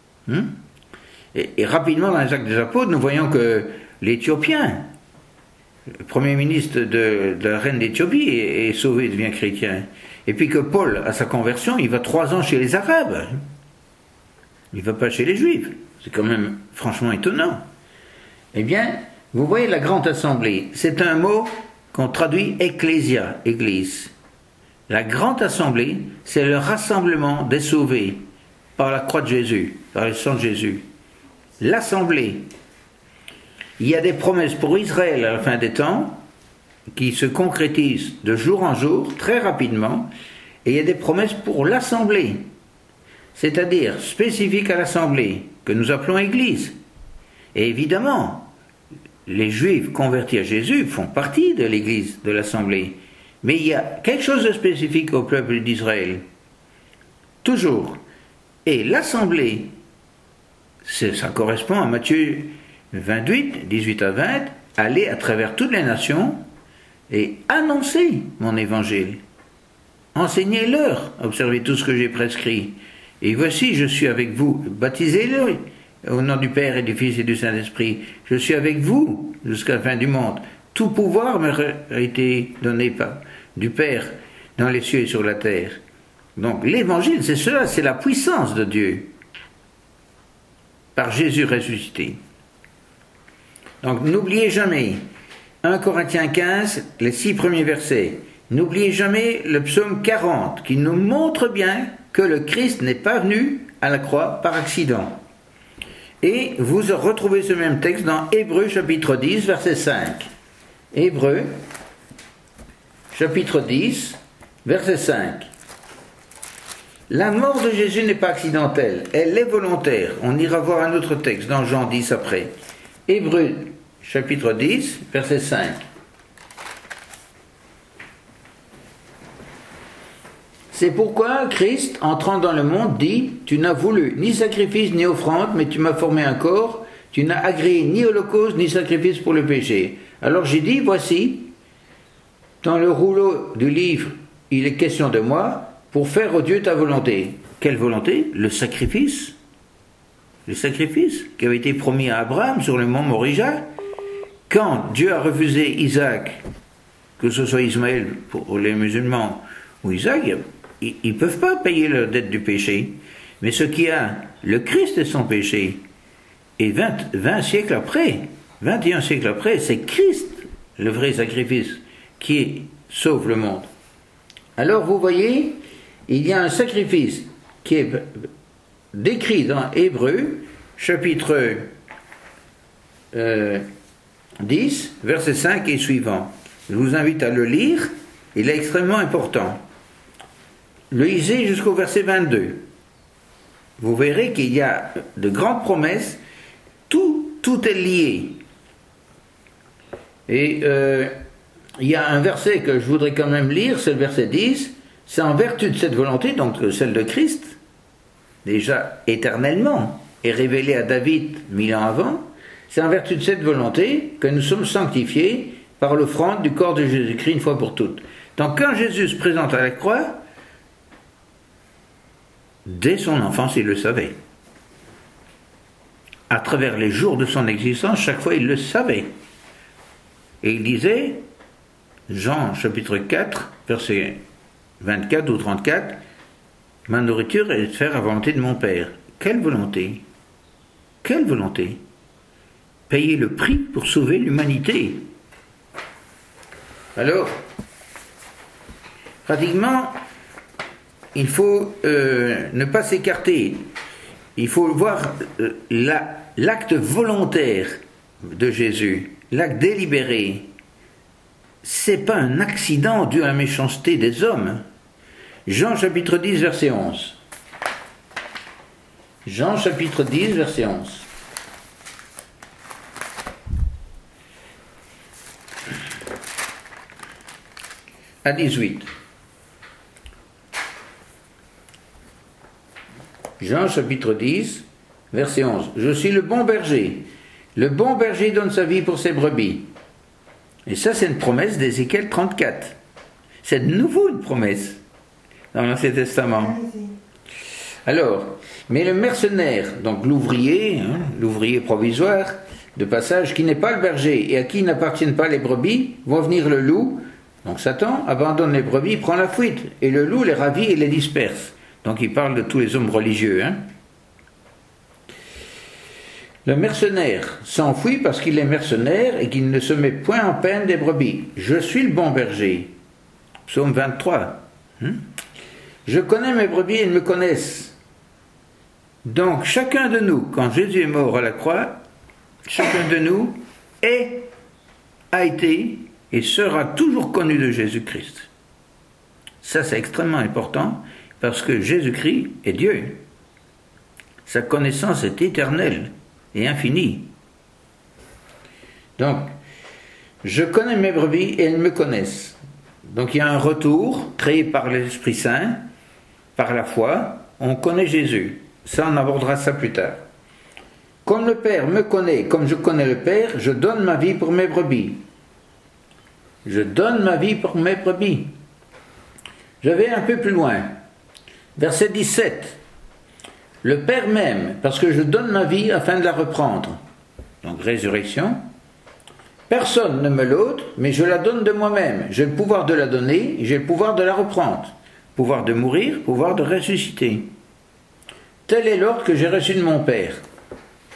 Et rapidement, dans les Actes des Apôtres, nous voyons que l'Éthiopien, le premier ministre de la reine d'Éthiopie, est sauvé, devient chrétien. Et puis que Paul, à sa conversion, il va 3 ans chez les Arabes. Il ne va pas chez les Juifs. C'est quand même franchement étonnant. Eh bien, vous voyez la grande assemblée. C'est un mot qu'on traduit ecclésia, église. La grande assemblée, c'est le rassemblement des sauvés par la croix de Jésus, par le sang de Jésus. L'assemblée. Il y a des promesses pour Israël à la fin des temps qui se concrétisent de jour en jour, très rapidement, et il y a des promesses pour l'assemblée, c'est-à-dire spécifiques à l'assemblée, que nous appelons Église. Et évidemment, les Juifs convertis à Jésus font partie de l'Église, de l'assemblée, mais il y a quelque chose de spécifique au peuple d'Israël, toujours. Et l'assemblée, ça correspond à Matthieu 28, 18 à 20, aller à travers toutes les nations et annoncer mon évangile. Enseignez-leur, observez tout ce que j'ai prescrit. Et voici, je suis avec vous, baptisez-le au nom du Père et du Fils et du Saint-Esprit. Je suis avec vous jusqu'à la fin du monde. Tout pouvoir m'a été donné du Père dans les cieux et sur la terre. Donc l'évangile, c'est cela, c'est la puissance de Dieu. par Jésus ressuscité. Donc n'oubliez jamais 1 Corinthiens 15, les 6 premiers versets. N'oubliez jamais le psaume 40 qui nous montre bien que le Christ n'est pas venu à la croix par accident. Et vous retrouvez ce même texte dans Hébreux chapitre 10, verset 5. Hébreux chapitre 10, verset 5. La mort de Jésus n'est pas accidentelle, elle est volontaire. On ira voir un autre texte dans Jean 10 après. Hébreux chapitre 10, verset 5. C'est pourquoi Christ, entrant dans le monde, dit « Tu n'as voulu ni sacrifice ni offrande, mais tu m'as formé un corps. Tu n'as agréé ni holocauste ni sacrifice pour le péché. » Alors j'ai dit « Voici, dans le rouleau du livre, il est question de moi, pour faire, ô Dieu, ta volonté. » Quelle volonté? Le sacrifice. Le sacrifice qui avait été promis à Abraham sur le mont Moria. Quand Dieu a refusé Isaac, que ce soit Ismaël pour les musulmans ou Isaac, ils ne peuvent pas payer leur dette du péché. Mais ce qui a le Christ et son péché, et 20 siècles après, 21 siècles après, c'est Christ, le vrai sacrifice, qui sauve le monde. Alors vous voyez, il y a un sacrifice qui est décrit dans Hébreux, chapitre 10, verset 5 et suivant. Je vous invite à le lire, il est extrêmement important. Le lisez jusqu'au verset 22. Vous verrez qu'il y a de grandes promesses, tout est lié. Et il y a un verset que je voudrais quand même lire, c'est le verset 10, c'est en vertu de cette volonté, donc celle de Christ, déjà éternellement, et révélée à David 1000 ans avant, c'est en vertu de cette volonté que nous sommes sanctifiés par l'offrande du corps de Jésus-Christ une fois pour toutes. Donc quand Jésus se présente à la croix, dès son enfance, il le savait. À travers les jours de son existence, chaque fois, il le savait. Et il disait, Jean chapitre 4, verset 24 ou 34, « Ma nourriture est de faire la volonté de mon Père. » Quelle volonté? Quelle volonté? Payer le prix pour sauver l'humanité. Alors, pratiquement, il faut ne pas s'écarter. Il faut voir l'acte volontaire de Jésus, l'acte délibéré. C'est pas un accident dû à la méchanceté des hommes. Jean chapitre 10, verset 11. Jean chapitre 10, verset 11. À 18. Jean chapitre 10, verset 11. Je suis le bon berger. Le bon berger donne sa vie pour ses brebis. Et ça, c'est une promesse d'Ézéchiel 34. C'est de nouveau une promesse dans l'Ancien Testament. Alors, mais le mercenaire, donc l'ouvrier, l'ouvrier provisoire, de passage, qui n'est pas le berger et à qui n'appartiennent pas les brebis, vont venir le loup. Donc Satan abandonne les brebis, prend la fuite, et le loup les ravit et les disperse. Donc il parle de tous les hommes religieux. Le mercenaire s'enfuit parce qu'il est mercenaire et qu'il ne se met point en peine des brebis. Je suis le bon berger. Psaume 23. Je connais mes brebis et ils me connaissent. Donc chacun de nous, quand Jésus est mort à la croix, chacun de nous a été et sera toujours connu de Jésus-Christ. Ça, c'est extrêmement important parce que Jésus-Christ est Dieu. Sa connaissance est éternelle et infinie. Donc, je connais mes brebis et elles me connaissent. Donc, il y a un retour créé par l'Esprit Saint, par la foi. On connaît Jésus. Ça, on abordera ça plus tard. Comme le Père me connaît, comme je connais le Père, je donne ma vie pour mes brebis. Je donne ma vie pour mes brebis. Je vais un peu plus loin. Verset 17. Le Père m'aime parce que je donne ma vie afin de la reprendre. Donc résurrection. Personne ne me l'ôte, mais je la donne de moi-même. J'ai le pouvoir de la donner et j'ai le pouvoir de la reprendre. Pouvoir de mourir, pouvoir de ressusciter. Tel est l'ordre que j'ai reçu de mon Père.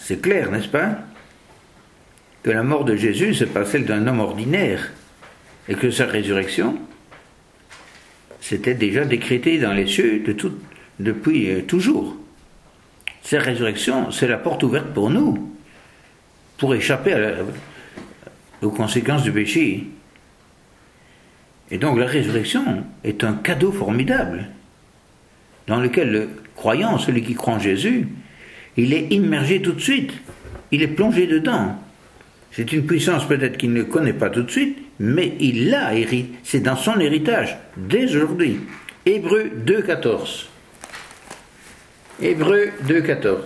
c'est clair, n'est-ce pas? Que la mort de Jésus, c'est pas celle d'un homme ordinaire, et que sa résurrection, c'était déjà décrété dans les cieux depuis toujours. Sa résurrection, c'est la porte ouverte pour nous, pour échapper aux conséquences du péché. Et donc la résurrection est un cadeau formidable, dans lequel le croyant, celui qui croit en Jésus, il est immergé tout de suite, il est plongé dedans. C'est une puissance peut-être qu'il ne connaît pas tout de suite, mais il l'a hérité, c'est dans son héritage, dès aujourd'hui. Hébreux 2,14. Hébreux 2,14.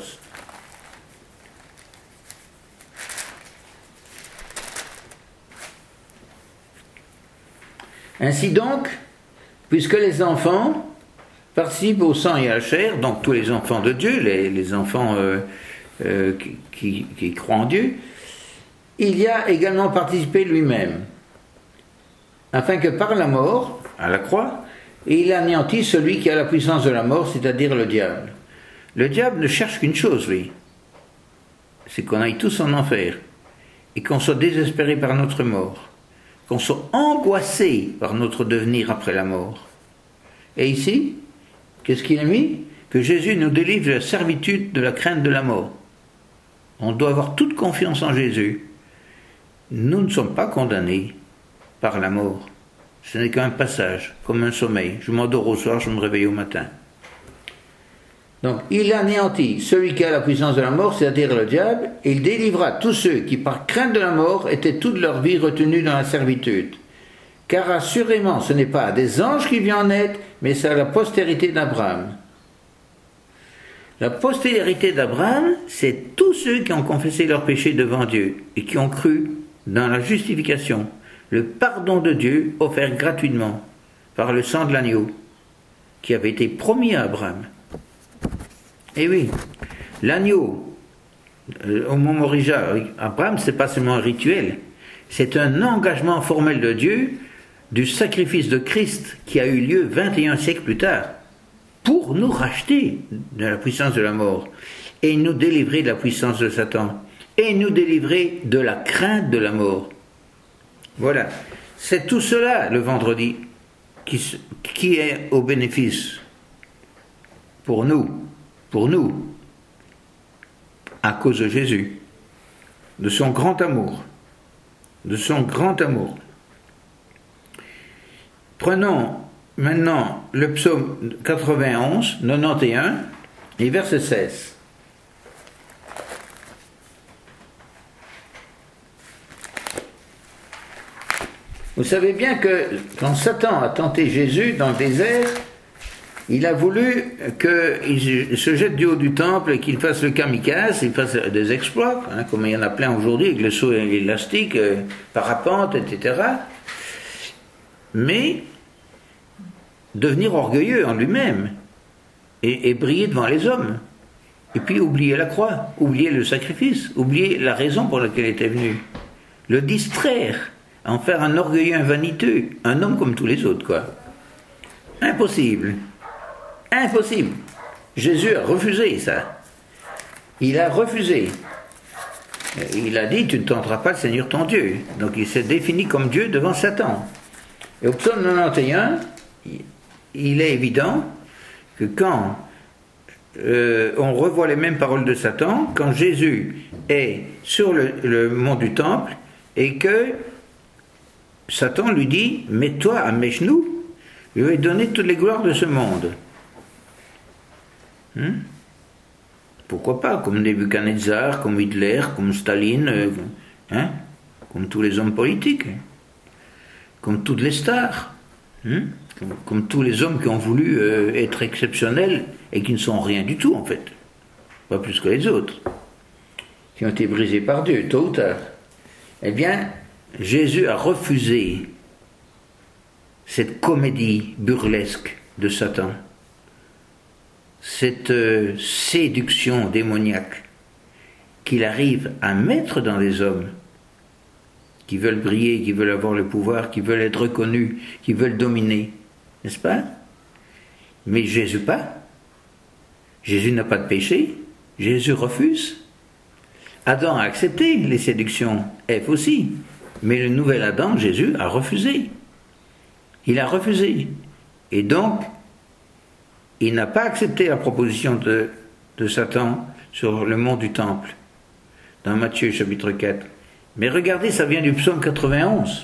Ainsi donc, puisque les enfants participent au sang et à la chair, donc tous les enfants de Dieu, les enfants qui croient en Dieu, il y a également participé lui-même, afin que par la mort, à la croix, il anéantisse celui qui a la puissance de la mort, c'est-à-dire le diable. Le diable ne cherche qu'une chose, lui, c'est qu'on aille tous en enfer, et qu'on soit désespéré par notre mort, qu'on soit angoissé par notre devenir après la mort. Et ici, qu'est-ce qu'il a mis? Que Jésus nous délivre de la servitude, de la crainte de la mort. On doit avoir toute confiance en Jésus. Nous ne sommes pas condamnés par la mort. Ce n'est qu'un passage, comme un sommeil. Je m'endors au soir, je me réveille au matin. Donc, il anéantit celui qui a la puissance de la mort, c'est-à-dire le diable, et il délivra tous ceux qui, par crainte de la mort, étaient toute leur vie retenus dans la servitude. Car assurément, ce n'est pas à des anges qu'il vient en aide, mais c'est à la postérité d'Abraham. La postérité d'Abraham, c'est tous ceux qui ont confessé leurs péchés devant Dieu et qui ont cru dans la justification, le pardon de Dieu offert gratuitement par le sang de l'agneau qui avait été promis à Abraham. Et oui, l'agneau, au moment original, Abraham, c'est pas seulement un rituel, c'est un engagement formel de Dieu du sacrifice de Christ qui a eu lieu 21 siècles plus tard pour nous racheter de la puissance de la mort et nous délivrer de la puissance de Satan et nous délivrer de la crainte de la mort. Voilà, c'est tout cela le vendredi qui est au bénéfice pour nous, à cause de Jésus, de son grand amour, Prenons maintenant le psaume 91, 91 et verset 16. Vous savez bien que quand Satan a tenté Jésus dans le désert, il a voulu qu'il se jette du haut du temple et qu'il fasse le kamikaze, qu'il fasse des exploits, comme il y en a plein aujourd'hui, avec le saut élastique, parapente, etc. Mais devenir orgueilleux en lui-même et briller devant les hommes. Et puis oublier la croix, oublier le sacrifice, oublier la raison pour laquelle il était venu. Le distraire, en faire un orgueilleux, un vaniteux, un homme comme tous les autres, quoi. Impossible. Impossible. Jésus a refusé ça. Il a refusé. Il a dit, tu ne tenteras pas le Seigneur ton Dieu. Donc il s'est défini comme Dieu devant Satan. Et au psaume 91, il est évident que quand on revoit les mêmes paroles de Satan, quand Jésus est sur le mont du temple et que Satan lui dit, mets-toi à mes genoux, je vais donner toutes les gloires de ce monde. Pourquoi pas, comme Nebuchadnezzar, comme Hitler, comme Staline, comme tous les hommes politiques, comme toutes les stars, comme tous les hommes qui ont voulu être exceptionnels et qui ne sont rien du tout en fait, pas plus que les autres, qui ont été brisés par Dieu, tôt ou tard. Eh bien, Jésus a refusé cette comédie burlesque de Satan, cette séduction démoniaque qu'il arrive à mettre dans les hommes qui veulent briller, qui veulent avoir le pouvoir, qui veulent être reconnus, qui veulent dominer, n'est-ce pas? Mais Jésus pas. Jésus n'a pas de péché. Jésus refuse. Adam a accepté les séductions, Ève aussi. Mais le nouvel Adam, Jésus, a refusé. Il a refusé. Et donc, il n'a pas accepté la proposition de Satan sur le mont du Temple, dans Matthieu chapitre 4. Mais regardez, ça vient du psaume 91.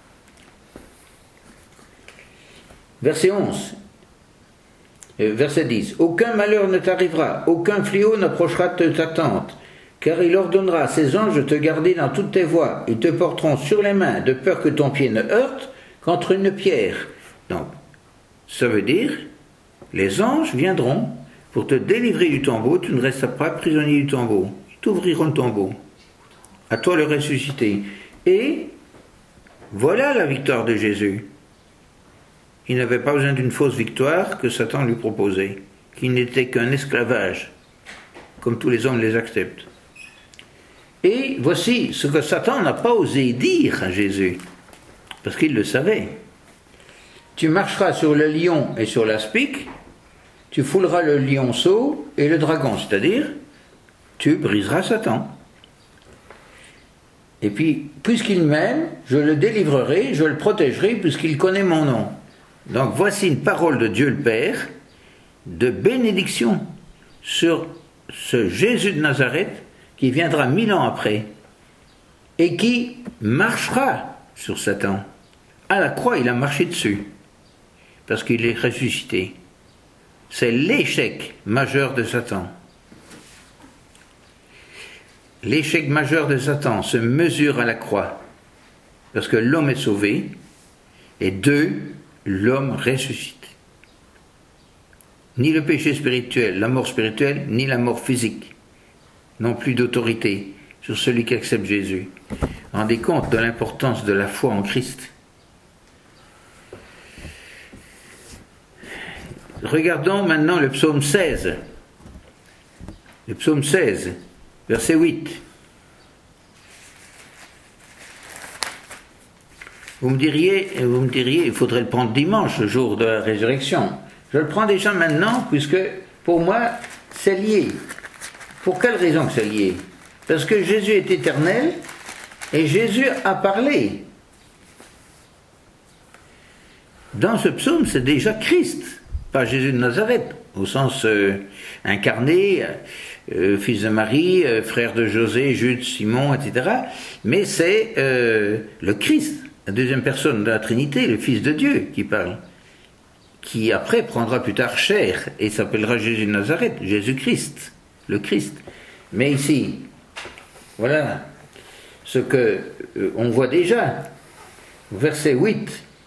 Verset 11. Verset 10. Aucun malheur ne t'arrivera, aucun fléau n'approchera de ta tente, car il ordonnera à ses anges de te garder dans toutes tes voies. Ils te porteront sur les mains, de peur que ton pied ne heurte contre une pierre. Donc, ça veut dire, les anges viendront pour te délivrer du tombeau, tu ne resteras pas prisonnier du tombeau. Ils t'ouvriront le tombeau. À toi le ressusciter. Et voilà la victoire de Jésus. Il n'avait pas besoin d'une fausse victoire que Satan lui proposait, qui n'était qu'un esclavage, comme tous les hommes les acceptent. Et voici ce que Satan n'a pas osé dire à Jésus, parce qu'il le savait. Tu marcheras sur le lion et sur l'aspic, tu fouleras le lionceau et le dragon, c'est-à-dire, tu briseras Satan. Et puis, puisqu'il m'aime, je le délivrerai, je le protégerai, puisqu'il connaît mon nom. Donc voici une parole de Dieu le Père, de bénédiction sur ce Jésus de Nazareth, qui viendra 1000 ans après, et qui marchera sur Satan. À la croix, il a marché dessus, parce qu'il est ressuscité. C'est l'échec majeur de Satan. L'échec majeur de Satan se mesure à la croix, parce que l'homme est sauvé, et l'homme ressuscite. Ni le péché spirituel, la mort spirituelle, ni la mort physique n'ont plus d'autorité sur celui qui accepte Jésus. Rendez compte de l'importance de la foi en Christ. Regardons maintenant le psaume 16. Le psaume 16, verset 8. Vous me diriez, il faudrait le prendre dimanche, le jour de la résurrection. Je le prends déjà maintenant, puisque pour moi, c'est lié. Pour quelle raison que c'est lié? Parce que Jésus est éternel, et Jésus a parlé. Dans ce psaume, c'est déjà Christ, pas Jésus de Nazareth, au sens incarné, fils de Marie, frère de José, Jude, Simon, etc. Mais c'est le Christ, la deuxième personne de la Trinité, le Fils de Dieu qui parle, qui après prendra plus tard chair et s'appellera Jésus de Nazareth, Jésus-Christ, le Christ. Mais ici, voilà ce que on voit déjà, verset 8,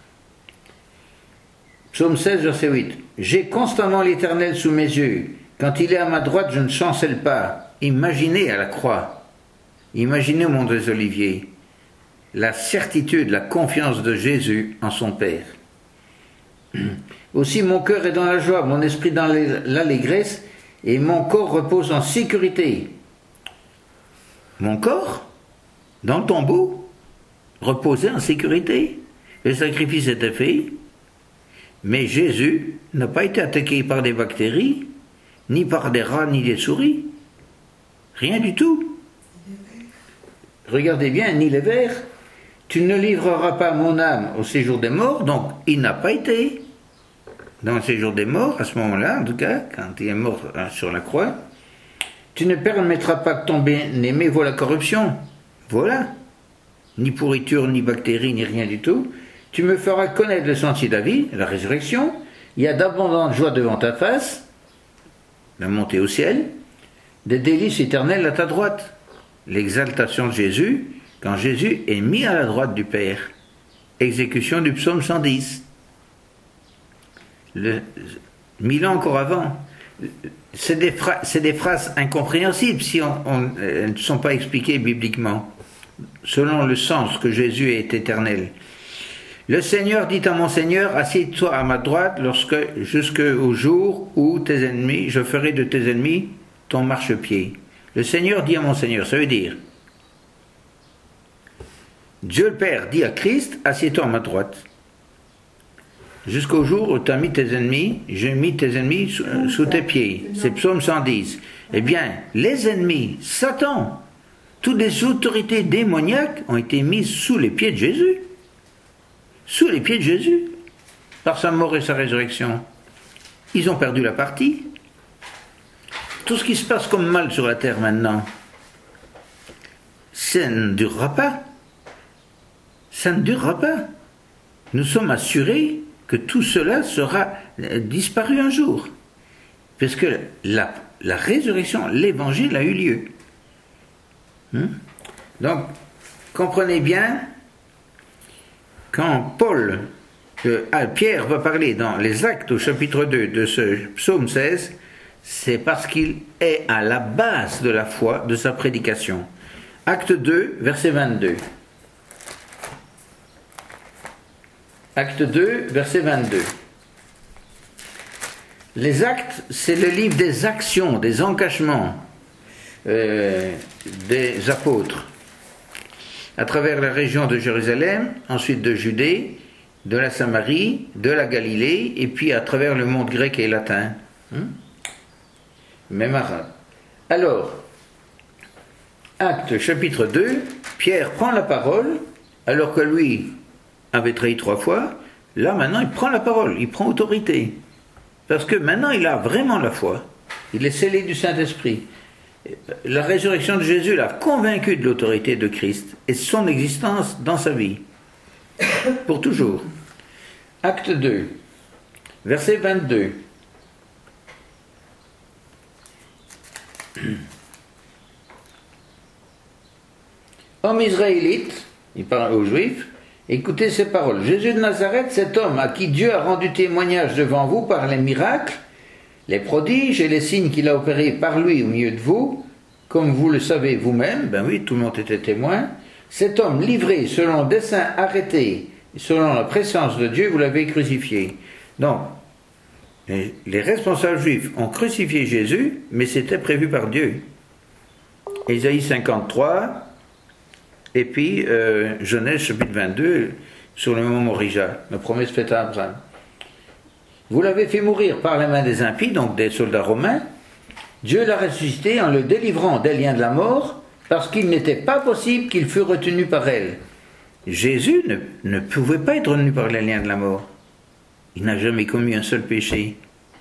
psaume 16, verset 8. « J'ai constamment l'Éternel sous mes yeux, quand il est à ma droite, je ne chancelle pas. » Imaginez à la croix, imaginez au monde des Oliviers, la certitude, la confiance de Jésus en son Père. Aussi mon cœur est dans la joie, mon esprit dans l'allégresse, et mon corps repose en sécurité. Mon corps, dans le tombeau, reposait en sécurité. Le sacrifice était fait, mais Jésus n'a pas été attaqué par des bactéries, ni par des rats, ni des souris. Rien du tout. Regardez bien, ni les vers. Tu ne livreras pas mon âme au séjour des morts, donc il n'a pas été dans le séjour des morts, à ce moment-là, en tout cas, quand il est mort sur la croix. Tu ne permettras pas que ton bien-aimé voie la corruption. Voilà. Ni pourriture, ni bactéries, ni rien du tout. Tu me feras connaître le sentier de la vie, la résurrection. Il y a d'abondantes joies devant ta face, la montée au ciel, des délices éternelles à ta droite. L'exaltation de Jésus, quand Jésus est mis à la droite du Père. Exécution du psaume 110. 1000 ans encore avant. C'est des phrases incompréhensibles si elles ne sont pas expliquées bibliquement, selon le sens que Jésus est éternel. Le Seigneur dit à mon Seigneur, assieds-toi à ma droite jusqu'au jour où tes ennemis, je ferai de tes ennemis ton marchepied. Le Seigneur dit à mon Seigneur, ça veut dire, Dieu le Père dit à Christ, assieds-toi à ma droite. Jusqu'au jour où tu as mis tes ennemis, j'ai mis tes ennemis sous tes pieds. C'est Psaume 110. Eh bien, les ennemis, Satan, toutes les autorités démoniaques ont été mises sous les pieds de Jésus. Sous les pieds de Jésus. Par sa mort et sa résurrection. Ils ont perdu la partie. Tout ce qui se passe comme mal sur la terre maintenant, ça ne durera pas. Ça ne durera pas. Nous sommes assurés que tout cela sera disparu un jour. Parce que la résurrection, l'évangile a eu lieu. Donc, comprenez bien, quand Pierre va parler dans les Actes au chapitre 2 de ce psaume 16, c'est parce qu'il est à la base de la foi de sa prédication. Acte 2, verset 22. Acte 2, verset 22. Les actes, c'est le livre des actions, des engagements des apôtres à travers la région de Jérusalem, ensuite de Judée, de la Samarie, de la Galilée, et puis à travers le monde grec et latin. Même arabe. Alors, Acte chapitre 2, Pierre prend la parole, alors que lui avait trahi 3 fois, là maintenant il prend la parole, il prend autorité. Parce que maintenant il a vraiment la foi. Il est scellé du Saint-Esprit. La résurrection de Jésus l'a convaincu de l'autorité de Christ et de son existence dans sa vie. Pour toujours. Acte 2, verset 22. Homme israélite, il parle aux Juifs, écoutez ces paroles. Jésus de Nazareth, cet homme à qui Dieu a rendu témoignage devant vous par les miracles, les prodiges et les signes qu'il a opérés par lui au milieu de vous, comme vous le savez vous-même, ben oui, tout le monde était témoin, cet homme livré selon le dessein arrêté, selon la présence de Dieu, vous l'avez crucifié. Donc, les responsables juifs ont crucifié Jésus, mais c'était prévu par Dieu. Ésaïe 53, et puis Genèse chapitre 22, sur le mont Morija, la promesse faite à Abraham. Vous l'avez fait mourir par la main des impies, donc des soldats romains. Dieu l'a ressuscité en le délivrant des liens de la mort, parce qu'il n'était pas possible qu'il fût retenu par elle. Jésus ne pouvait pas être retenu par les liens de la mort. Il n'a jamais commis un seul péché.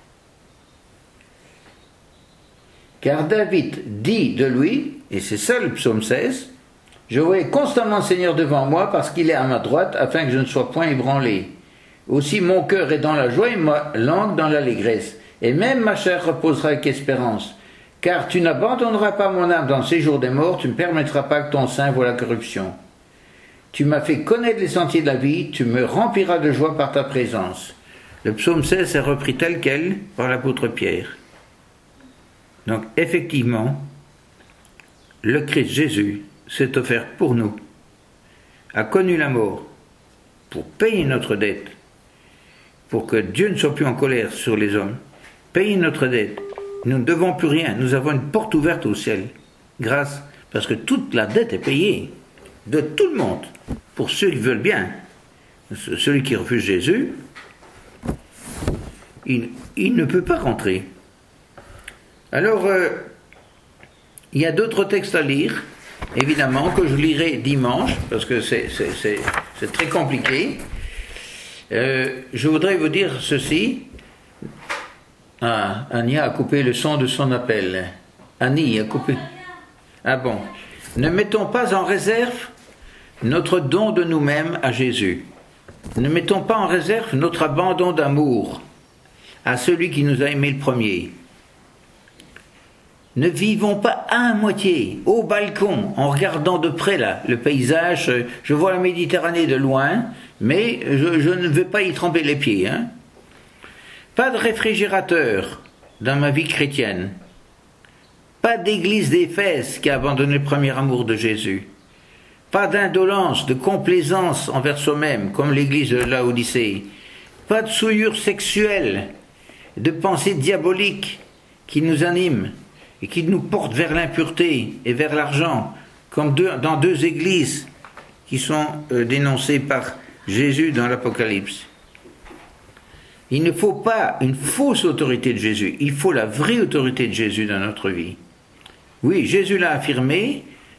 Car David dit de lui, et c'est ça le psaume 16, « Je voyais constamment le Seigneur devant moi, parce qu'il est à ma droite, afin que je ne sois point ébranlé. Aussi mon cœur est dans la joie et ma langue dans l'allégresse. Et même ma chair reposera avec espérance. Car tu n'abandonneras pas mon âme dans le séjour des morts, tu ne permettras pas que ton sein voie la corruption. Tu m'as fait connaître les sentiers de la vie, tu me rempliras de joie par ta présence. » Le psaume 16 est repris tel quel par l'apôtre Pierre. Donc effectivement, le Christ Jésus s'est offert pour nous, a connu la mort pour payer notre dette, pour que Dieu ne soit plus en colère sur les hommes, payer notre dette. Nous ne devons plus rien, nous avons une porte ouverte au ciel, grâce, parce que toute la dette est payée, de tout le monde, pour ceux qui veulent bien. Celui qui refuse Jésus, il ne peut pas rentrer. Alors, il y a d'autres textes à lire, évidemment, que je lirai dimanche, parce que c'est très compliqué. Je voudrais vous dire ceci. Ah, Ania a coupé le son de son appel. Annie a coupé. Ah bon. Ne mettons pas en réserve notre don de nous-mêmes à Jésus. Ne mettons pas en réserve notre abandon d'amour à celui qui nous a aimés le premier. Ne vivons pas à moitié, au balcon, en regardant de près là, le paysage. Je vois la Méditerranée de loin, mais je ne veux pas y tremper les pieds. Hein. Pas de réfrigérateur dans ma vie chrétienne. Pas d'église d'Éphèse qui a abandonné le premier amour de Jésus. Pas d'indolence, de complaisance envers soi-même, comme l'église de Laodicée. Pas de souillure sexuelle, de pensée diabolique qui nous anime et qui nous porte vers l'impureté et vers l'argent, comme dans 2 églises qui sont dénoncées par Jésus dans l'Apocalypse. Il ne faut pas une fausse autorité de Jésus, il faut la vraie autorité de Jésus dans notre vie. Oui, Jésus l'a affirmé,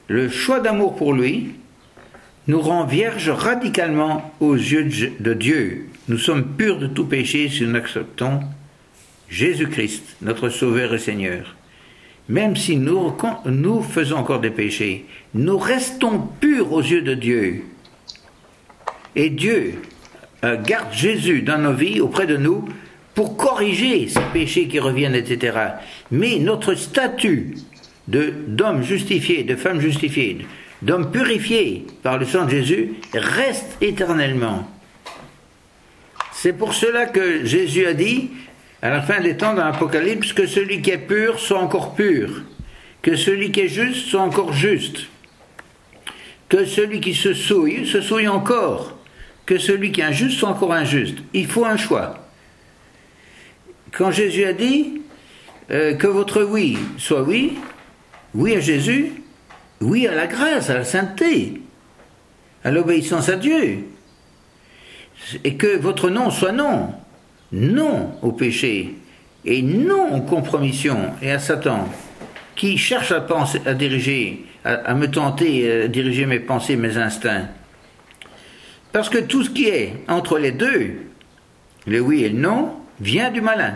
le choix d'amour pour lui nous rend vierges radicalement aux yeux de Dieu. Nous sommes purs de tout péché si nous acceptons Jésus-Christ, notre Sauveur et Seigneur. Même si nous faisons encore des péchés, nous restons purs aux yeux de Dieu. Et Dieu garde Jésus dans nos vies, auprès de nous, pour corriger ces péchés qui reviennent, etc. Mais notre statut d'homme justifié, de femme justifiée, d'homme purifié par le sang de Jésus, reste éternellement. C'est pour cela que Jésus a dit, à la fin des temps dans l'Apocalypse, que celui qui est pur soit encore pur, que celui qui est juste soit encore juste, que celui qui se souille encore, que celui qui est injuste soit encore injuste. Il faut un choix. Quand Jésus a dit que votre oui soit oui, oui à Jésus, oui à la grâce, à la sainteté, à l'obéissance à Dieu, et que votre non soit non, non au péché, et non aux compromissions et à Satan, qui cherche à penser, à diriger, à me tenter, à diriger mes pensées, mes instincts. Parce que tout ce qui est entre les deux, le oui et le non, vient du malin.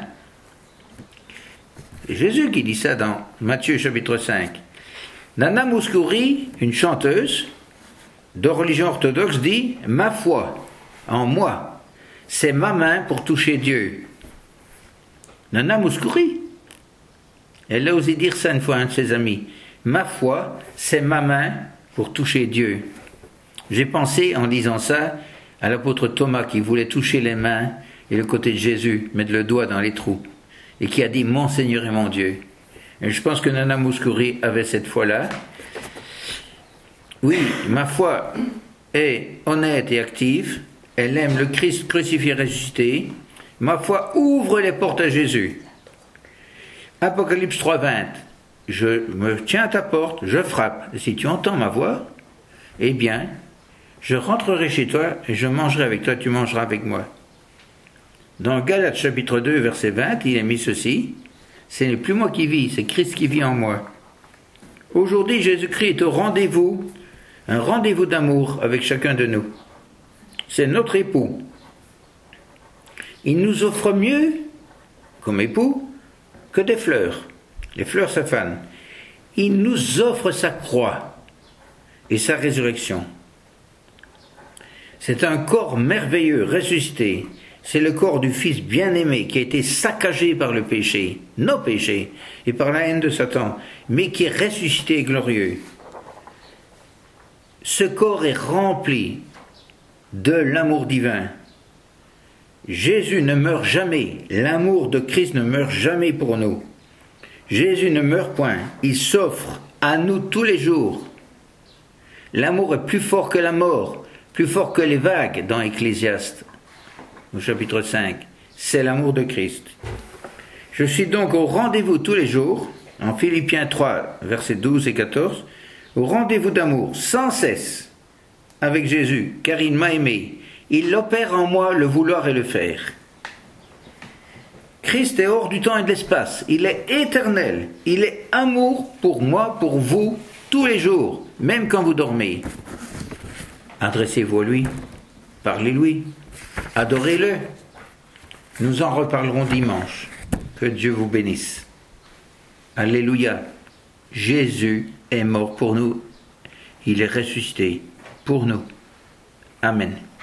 C'est Jésus qui dit ça dans Matthieu chapitre 5. Nana Mouskouri, une chanteuse de religion orthodoxe, dit « Ma foi en moi, c'est ma main pour toucher Dieu. » Nana Mouskouri, elle a osé dire ça une fois à un de ses amis. « Ma foi, c'est ma main pour toucher Dieu. » J'ai pensé, en lisant ça, à l'apôtre Thomas qui voulait toucher les mains et le côté de Jésus, mettre le doigt dans les trous, et qui a dit « Mon Seigneur et mon Dieu ». Et je pense que Nana Mouskouri avait cette foi-là. Oui, ma foi est honnête et active. Elle aime le Christ crucifié et ressuscité. Ma foi ouvre les portes à Jésus. Apocalypse 3:20. Je me tiens à ta porte, je frappe. Et si tu entends ma voix, eh bien, je rentrerai chez toi et je mangerai avec toi, tu mangeras avec moi. Dans Galates chapitre 2, verset 20, il est mis ceci. Ce n'est plus moi qui vis, c'est Christ qui vit en moi. Aujourd'hui, Jésus-Christ est au rendez-vous, un rendez-vous d'amour avec chacun de nous. C'est notre époux. Il nous offre mieux, comme époux, que des fleurs. Les fleurs, ça fane. Il nous offre sa croix et sa résurrection. C'est un corps merveilleux, ressuscité. C'est le corps du Fils bien-aimé qui a été saccagé par le péché, nos péchés, et par la haine de Satan, mais qui est ressuscité et glorieux. Ce corps est rempli de l'amour divin. Jésus ne meurt jamais, l'amour de Christ ne meurt jamais pour nous. Jésus ne meurt point, il s'offre à nous tous les jours. L'amour est plus fort que la mort, plus fort que les vagues dans Ecclésiaste. Au chapitre 5, c'est l'amour de Christ. Je suis donc au rendez-vous tous les jours, en Philippiens 3, versets 12 et 14, au rendez-vous d'amour, sans cesse, avec Jésus, car il m'a aimé. Il opère en moi le vouloir et le faire. Christ est hors du temps et de l'espace. Il est éternel. Il est amour pour moi, pour vous, tous les jours, même quand vous dormez. Adressez-vous à lui, parlez-lui. Adorez-le. Nous en reparlerons dimanche. Que Dieu vous bénisse. Alléluia. Jésus est mort pour nous. Il est ressuscité pour nous. Amen.